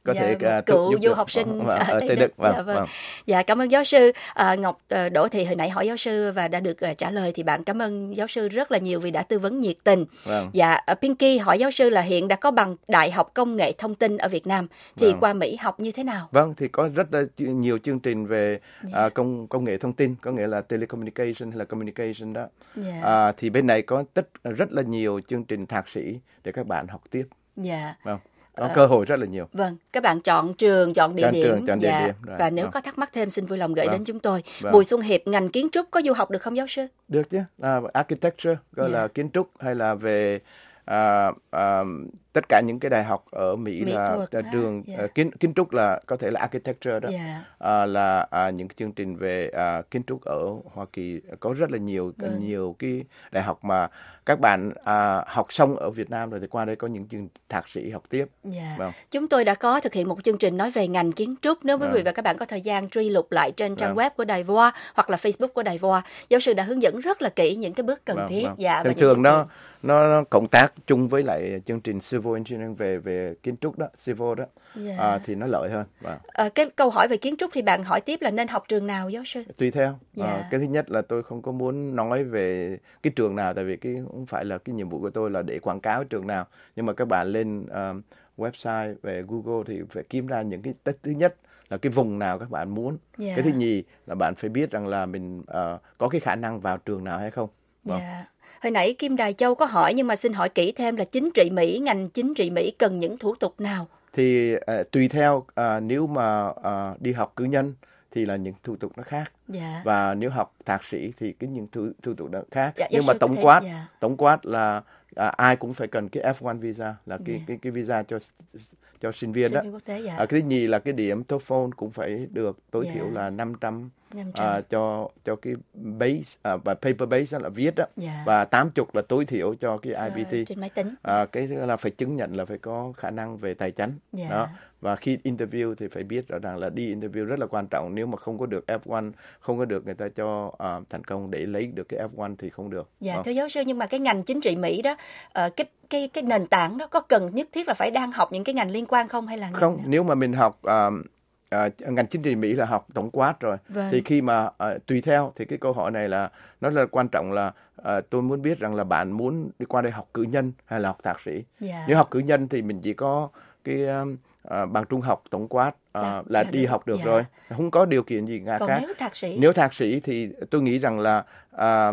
có dạ, thể uh, cựu giúp du được. học sinh Vâng, ở ở Tây Tây Đức. Đức. Vâng, Dạ, vâng. vâng. Dạ, cảm ơn giáo sư uh, Ngọc uh, Đỗ Thị. Hồi nãy hỏi giáo sư và đã được uh, trả lời, thì bạn cảm ơn giáo sư rất là nhiều vì đã tư vấn nhiệt tình. Vâng. Dạ, uh, Pinky hỏi giáo sư là hiện đã có bằng Đại học Công nghệ Thông tin ở Việt Nam, thì Vâng. qua Mỹ học như thế nào? Vâng, thì có rất là nhiều chương trình về Dạ. uh, công công nghệ thông tin, có nghĩa là telecommunication hay là communication đó. Dạ. Uh, thì bên này có tất rất là nhiều chương trình thạc sĩ để các bạn học tiếp. Dạ. Vâng. Có Ờ, cơ hội rất là nhiều. Vâng, các bạn chọn trường, chọn địa Chọn điểm. trường, chọn địa Dạ. điểm, rồi, Và nếu vâng. có thắc mắc thêm xin vui lòng gửi Vâng. đến chúng tôi. Vâng. Bùi Xuân Hiệp, ngành kiến trúc có du học được không giáo sư? Được chứ, à, architecture, gọi Dạ. là kiến trúc, hay là về à, à, tất cả những cái đại học ở Mỹ, Mỹ là thuật là ha, trường dạ. à, kiến kiến trúc là có thể là architecture đó. Dạ. À, là à, những cái chương trình về à, kiến trúc ở Hoa Kỳ có rất là nhiều Vâng. nhiều cái đại học mà các bạn à, học xong ở Việt Nam rồi thì qua đây có những chương thạc sĩ học tiếp. Dạ. Vâng. Chúng tôi đã có thực hiện một chương trình nói về ngành kiến trúc. Nếu quý vị Vâng. và các bạn có thời gian truy lục lại trên trang Vâng. web của Đài Voa hoặc là Facebook của Đài Voa, giáo sư đã hướng dẫn rất là kỹ những cái bước cần Vâng, thiết. vâng. Dạ, và Thường những thường bước nó nó nó cộng tác chung với lại chương trình civil engineering về về kiến trúc đó, civil đó. Dạ. À, thì nó lợi hơn. Vâng. Ờ, cái câu hỏi về kiến trúc thì bạn hỏi tiếp là nên học trường nào giáo sư? Tùy theo. Dạ. Ờ, cái thứ nhất là tôi không có muốn nói về cái trường nào, tại vì cái không phải là cái nhiệm vụ của tôi là để quảng cáo trường nào. Nhưng mà các bạn lên um, website về Google thì phải kiếm ra những cái tất thứ nhất là cái vùng nào các bạn muốn. Dạ. Cái thứ nhì là bạn phải biết rằng là mình uh, có cái khả năng vào trường nào hay không. Vâng. Dạ. Hồi nãy Kim Đài Châu có hỏi nhưng mà xin hỏi kỹ thêm là chính trị Mỹ, ngành chính trị Mỹ cần những thủ tục nào? Thì uh, tùy theo uh, nếu mà uh, đi học cử nhân thì là những thủ tục nó khác. Dạ. Và nếu học thạc sĩ thì cái những thủ, thủ tục nó khác. Dạ, giáo Nhưng mà sư có tổng thể- quát dạ. tổng quát là à, ai cũng phải cần cái F một visa, là cái Dạ. cái cái visa cho cho sinh viên Sinh đó. viên quốc tế, dạ. À, cái thứ nhì là cái điểm TOEFL cũng phải được tối Dạ. thiểu là năm trăm năm trăm. à, cho cho cái base à, và paper base là viết đó. Dạ. Và tám mươi là tối thiểu cho cái Ờ, I B T. trên máy tính. À, cái thứ là phải chứng nhận là phải có khả năng về tài chính. Dạ. Đó. Và khi interview thì phải biết rõ ràng là đi interview rất là quan trọng. Nếu mà không có được F một, không có được người ta cho à, thành công để lấy được cái F một thì không được. Dạ, Đó. thưa giáo sư, nhưng mà cái ngành chính trị Mỹ đó, ờ, cái cái cái nền tảng đó có cần nhất thiết là phải đang học những cái ngành liên quan không, hay là ngành Không, nào? nếu mà mình học à, à, ngành chính trị Mỹ là học tổng quát rồi. Vâng. Thì khi mà à, tùy theo thì cái câu hỏi này là nó là quan trọng là à, tôi muốn biết rằng là bạn muốn đi qua đây học cử nhân hay là học thạc sĩ. Dạ. Nếu học cử nhân thì mình chỉ có cái um, à, bằng trung học tổng quát à, Là- là, là đi được. học được Dạ. rồi, không có điều kiện gì ngã Còn khác. nếu thạc sĩ? Nếu thạc sĩ thì tôi nghĩ rằng là à,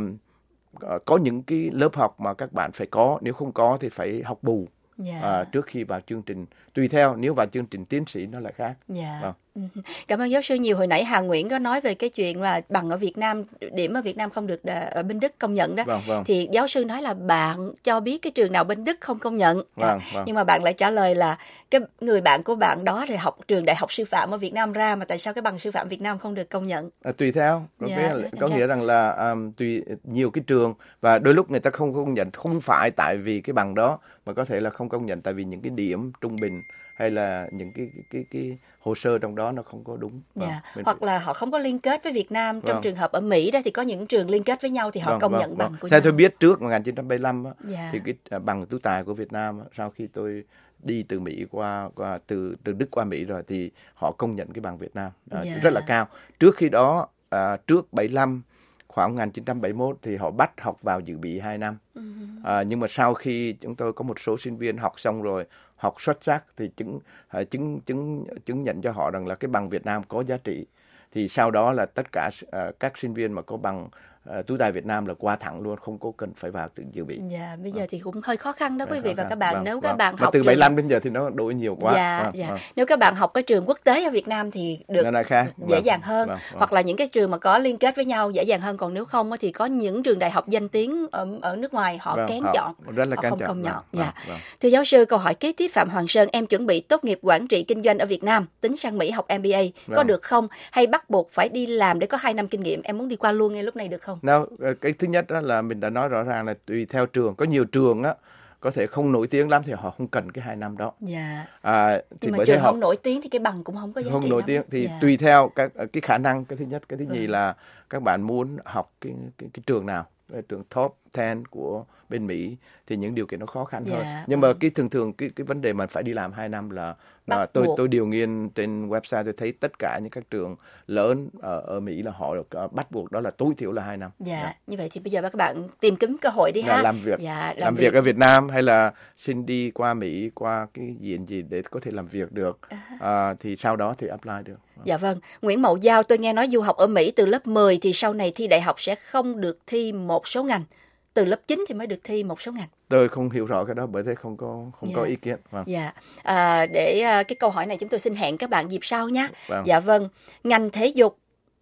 có những cái lớp học mà các bạn phải có, nếu không có thì phải học bù. Dạ. À, trước khi vào chương trình, tùy theo, nếu vào chương trình tiến sĩ nó lại khác. Dạ. Vâng. Ừ. Cảm ơn giáo sư nhiều. Hồi nãy Hà Nguyễn có nói về cái chuyện là bằng ở Việt Nam, điểm ở Việt Nam không được đà- ở bên Đức công nhận đó. Vâng, vâng. Thì giáo sư nói là bạn cho biết cái trường nào bên Đức không công nhận. Vâng, vâng. Nhưng mà bạn lại trả lời là cái người bạn của bạn đó thì học trường đại học sư phạm ở Việt Nam ra, mà tại sao cái bằng sư phạm Việt Nam không được công nhận? À, tùy theo, có, Dạ, nghĩa, là, dạ, có dạ. nghĩa rằng là um, tùy nhiều cái trường, và đôi lúc người ta không công nhận không phải tại vì cái bằng đó, mà có thể là không công nhận tại vì những cái điểm trung bình hay là những cái cái cái, cái hồ sơ trong đó nó không có đúng. Vâng, Dạ. mình Hoặc là họ không có liên kết với Việt Nam. Trong Vâng. trường hợp ở Mỹ đó thì có những trường liên kết với nhau thì họ Vâng, công vâng, nhận vâng. bằng của Theo nhau. tôi biết trước một nghìn chín trăm bảy mươi lăm á, Dạ. thì cái à, bằng tú tài của Việt Nam á, sau khi tôi đi từ Mỹ qua qua từ từ Đức qua Mỹ rồi thì họ công nhận cái bằng Việt Nam à, Dạ. rất là cao. Trước khi đó à, trước bảy mươi lăm, khoảng một nghìn chín trăm bảy mươi mốt thì họ bắt học vào dự bị hai năm. Ừ. À, nhưng mà sau khi chúng tôi có một số sinh viên học xong rồi, học xuất sắc thì chứng à, chứng chứng chứng nhận cho họ rằng là cái bằng Việt Nam có giá trị. Thì sau đó là tất cả à, các sinh viên mà có bằng à, tú tài Việt Nam là qua thẳng luôn, không có cần phải vào tự dự bị. Dạ, bây giờ thì cũng hơi khó khăn đó quý vị Vâng, và vâng, các bạn. vâng, Nếu các vâng. bạn Mà học từ trường- bảy mươi lăm đến giờ thì nó đổi nhiều quá. Dạ, Vâng, dạ. vâng. Nếu các bạn học cái trường quốc tế ở Việt Nam thì được Nó lại khác. dễ Vâng, dàng hơn. vâng, vâng. Hoặc là những cái trường mà có liên kết với nhau dễ dàng hơn. Còn nếu không á thì có những trường đại học danh tiếng ở, ở nước ngoài họ Vâng, kén họ chọn. rất là họ kén không chọn. công nhận. Vâng, Dạ. vâng, vâng. Thưa giáo sư, câu hỏi kế tiếp Phạm Hoàng Sơn, em chuẩn bị tốt nghiệp quản trị kinh doanh ở Việt Nam, tính sang Mỹ học M B A, có Vâng. được không? Hay bắt buộc phải đi làm để có hai năm kinh nghiệm? Em muốn đi qua luôn ngay lúc này được không? Nào, cái thứ nhất đó là mình đã nói rõ ràng là tùy theo trường. Có nhiều trường á có thể không nổi tiếng lắm thì họ không cần cái hai năm đó. Dạ. À, thì Nhưng mà bởi trường thế họ không nổi tiếng thì cái bằng cũng không có giá không trị nổi lắm. tiếng thì Dạ. tùy theo các cái khả năng, cái thứ nhất. Cái thứ nhì Vâng. là các bạn muốn học cái cái, cái trường nào, cái trường top mười của bên Mỹ thì những điều kiện nó khó khăn Dạ. hơn. Nhưng mà cái thường thường cái cái vấn đề mà phải đi làm hai năm là mà tôi buộc. tôi điều nghiên trên website tôi thấy tất cả những các trường lớn ở ở Mỹ là họ được uh, bắt buộc đó là tối thiểu là hai năm. Dạ. Dạ, như vậy thì bây giờ các bạn tìm kiếm cơ hội đi Là ha. làm việc, Dạ, làm, làm việc. việc ở Việt Nam hay là xin đi qua Mỹ qua cái diện gì để có thể làm việc được, uh, thì sau đó thì apply được. Dạ vâng, Nguyễn Mậu Giao, tôi nghe nói du học ở Mỹ từ lớp mười thì sau này thi đại học sẽ không được thi một số ngành, từ lớp chín thì mới được thi một số ngành. Tôi không hiểu rõ cái đó bởi thế không có không Dạ. có ý kiến. Vâng. Dạ, à, để à, cái câu hỏi này chúng tôi xin hẹn các bạn dịp sau nhé. Vâng. Dạ vâng, ngành thể dục,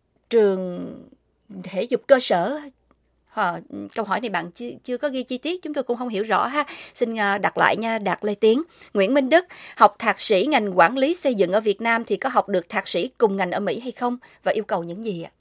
trường thể dục cơ sở. Hờ, câu hỏi này bạn chưa, chưa có ghi chi tiết, chúng tôi cũng không hiểu rõ ha. Xin uh, đặt lại nha, Đạt Lê Tiến. Nguyễn Minh Đức, học thạc sĩ ngành quản lý xây dựng ở Việt Nam thì có học được thạc sĩ cùng ngành ở Mỹ hay không? Và yêu cầu những gì ạ?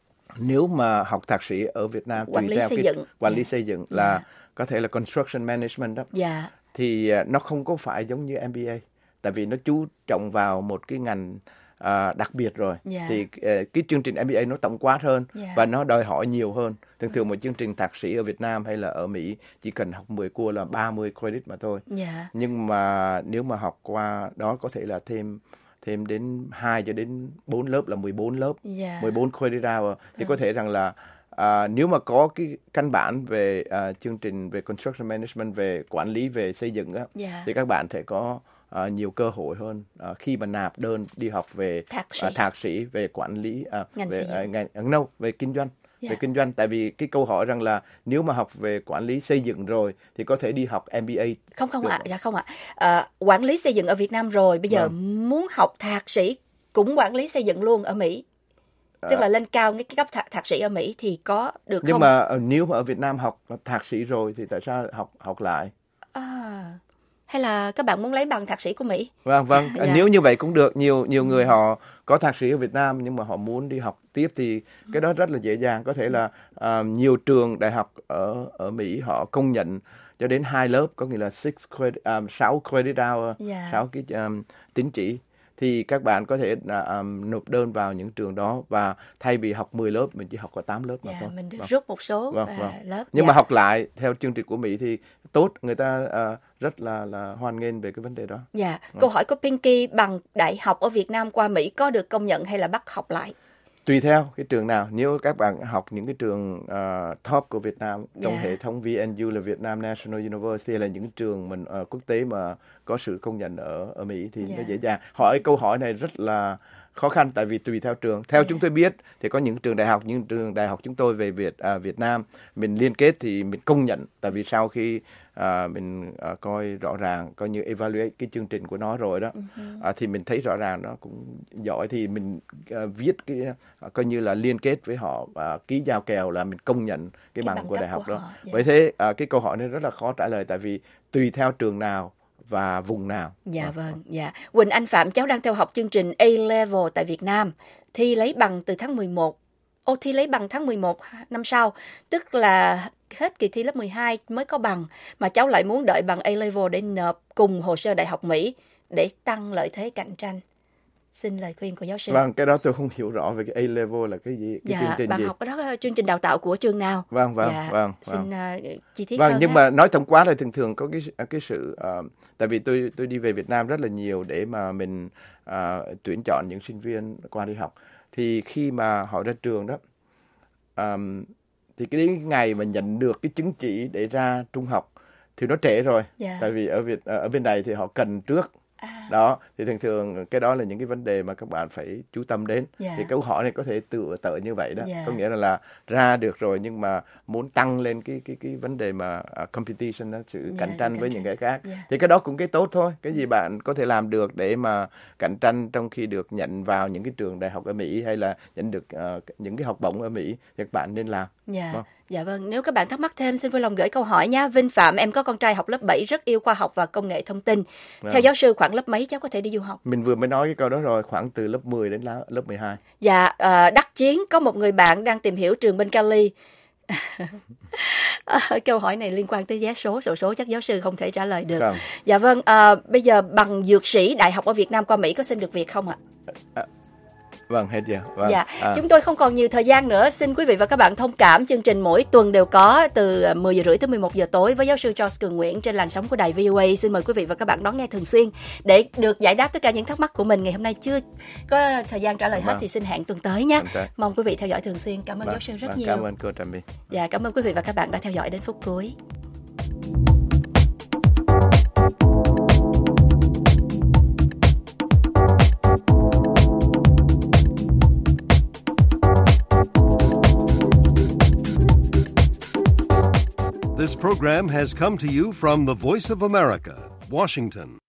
Nếu mà học thạc sĩ ở Việt Nam Quản lý tùy theo xây cái dựng. quản Dạ. lý xây dựng là có thể là construction management đó. Dạ. Thì uh, nó không có phải giống như em bê a, tại vì nó chú trọng vào một cái ngành uh, đặc biệt rồi. Dạ. Thì uh, cái chương trình em bê a nó tổng quát hơn Dạ. và nó đòi hỏi nhiều hơn. Thường thường một chương trình thạc sĩ ở Việt Nam hay là ở Mỹ chỉ cần học mười course là ba mươi credit mà thôi. Dạ. Nhưng mà nếu mà học qua đó có thể là thêm thêm đến hai cho đến bốn lớp là mười bốn lớp, Dạ. mười bốn credit hour thì có thể rằng là à, nếu mà có cái căn bản về à, chương trình về construction management, về quản lý về xây dựng á, Dạ. thì các bạn sẽ có à, nhiều cơ hội hơn à, khi mà nạp đơn đi học về Thạc sĩ. à, thạc sĩ về quản lý à, Ngành về xây dựng. à, ngành à, no, về kinh doanh. Dạ. Về kinh doanh, tại vì cái câu hỏi rằng là nếu mà học về quản lý xây dựng rồi thì có thể đi học em bê a. Không không được. ạ, dạ không ạ. À, quản lý xây dựng ở Việt Nam rồi, bây giờ Vâng. muốn học thạc sĩ cũng quản lý xây dựng luôn ở Mỹ. Tức là lên cao cái cấp thạc, thạc sĩ ở Mỹ thì có được Nhưng không? mà ờ, nếu mà ở Việt Nam học thạc sĩ rồi thì tại sao học học lại? À, hay là các bạn muốn lấy bằng thạc sĩ của Mỹ? Vâng vâng, Dạ. nếu như vậy cũng được. Nhiều nhiều người họ có thạc sĩ ở Việt Nam nhưng mà họ muốn đi học tiếp thì cái đó rất là dễ dàng. Có thể là uh, nhiều trường đại học ở ở Mỹ họ công nhận cho đến hai lớp, có nghĩa là six credit, um, sáu credit hour, Dạ. sáu cái um, tín chỉ. Thì các bạn có thể uh, um, nộp đơn vào những trường đó và thay vì học mười lớp mình chỉ học có tám lớp mà Dạ, thôi. mình được Vâng. rút một số Vâng, à, vâng. lớp. Nhưng Dạ. mà học lại theo chương trình của Mỹ thì tốt, người ta uh, rất là là hoan nghênh về cái vấn đề đó. Dạ, Vâng. câu hỏi của Pinky, bằng đại học ở Việt Nam qua Mỹ có được công nhận hay là bắt học lại? Tùy theo cái trường nào, nếu các bạn học những cái trường uh, top của Việt Nam trong Yeah. hệ thống vê en u là Việt Nam National University, hay là những trường mình uh, quốc tế mà có sự công nhận ở ở Mỹ thì Yeah. nó dễ dàng. Hỏi câu hỏi này rất là khó khăn tại vì tùy theo trường. Theo Yeah. chúng tôi biết thì có những trường đại học, những trường đại học chúng tôi về Việt à, Việt Nam mình liên kết thì mình công nhận, tại vì sau khi à, mình à, coi rõ ràng, coi như evaluate cái chương trình của nó rồi đó, Uh-huh. à, thì mình thấy rõ ràng nó cũng giỏi thì mình à, viết cái à, coi như là liên kết với họ và ký giao kèo là mình công nhận cái, Cái bằng bằng của cấp đại học của đó. họ, yeah. Bởi thế à, cái câu hỏi này rất là khó trả lời tại vì tùy theo trường nào và vùng nào. Dạ vâng, dạ. Quỳnh Anh Phạm, cháu đang theo học chương trình A-Level tại Việt Nam. Thi lấy bằng từ tháng mười một. Ô, thi lấy bằng tháng mười một năm sau. Tức là hết kỳ thi lớp mười hai mới có bằng. Mà cháu lại muốn đợi bằng A-Level để nộp cùng hồ sơ Đại học Mỹ để tăng lợi thế cạnh tranh. Xin lời khuyên của giáo sư. Vâng, cái đó tôi không hiểu rõ về cái A-Level là cái gì, cái chương Dạ, trình bạn gì. học cái đó chương trình đào tạo của trường nào? Vâng, vâng, Dạ, vâng, xin vâng. uh, chi tiết Vâng, hơn nhưng ha. mà nói tổng quát là thường thường có cái cái sự uh, tại vì tôi tôi đi về Việt Nam rất là nhiều để mà mình uh, tuyển chọn những sinh viên qua đi học. Thì khi mà họ ra trường đó, um, thì cái đến ngày mà nhận được cái chứng chỉ để ra trung học thì nó trễ rồi. Dạ. Tại vì ở Việt ở bên này thì họ cần trước. À. Đó, thì thường thường cái đó là những cái vấn đề mà các bạn phải chú tâm đến. Dạ. Thì câu hỏi này có thể tựa tợ như vậy đó. Dạ. Có nghĩa là, là ra được rồi nhưng mà muốn tăng lên cái cái cái vấn đề mà uh, competition đó, sự Dạ, cạnh sự tranh cạnh với tranh. những cái khác. Dạ. Thì cái đó cũng cái tốt thôi. Cái gì bạn có thể làm được để mà cạnh tranh trong khi được nhận vào những cái trường đại học ở Mỹ hay là nhận được uh, những cái học bổng ở Mỹ thì các bạn nên làm. Dạ, Vâng. dạ vâng. Nếu các bạn thắc mắc thêm, xin vui lòng gửi câu hỏi nha. Vinh Phạm, em có con trai học lớp bảy, rất yêu khoa học và công nghệ thông tin. Vâng. Theo giáo sư, khoảng lớp mấy cháu có thể đi du học? Mình vừa mới nói cái câu đó rồi, khoảng từ lớp mười đến lá- lớp mười hai. Dạ, ờ, Đắc Chiến, có một người bạn đang tìm hiểu trường bên Cali. Ờ, câu hỏi này liên quan tới vé số, sổ số chắc giáo sư không thể trả lời được. Không. Dạ vâng, ờ, bây giờ bằng dược sĩ đại học ở Việt Nam qua Mỹ có xin được việc không ạ? Vâng, hết giờ. Vâng. Dạ, à. chúng tôi không còn nhiều thời gian nữa. Xin quý vị và các bạn thông cảm, chương trình mỗi tuần đều có từ mười giờ rưỡi tới mười một giờ tối với giáo sư George Cường Nguyễn trên làn sóng của đài vê o a. Xin mời quý vị và các bạn đón nghe thường xuyên để được giải đáp tất cả những thắc mắc của mình. Ngày hôm nay chưa có thời gian trả lời hết vâng. thì xin hẹn tuần tới nhé. Tới. Mong quý vị theo dõi thường xuyên. Cảm ơn vâng. giáo sư rất vâng. nhiều. Cảm ơn cô Trà My. Dạ, cảm ơn quý vị và các bạn đã theo dõi đến phút cuối. This program has come to you from the Voice of America, Washington.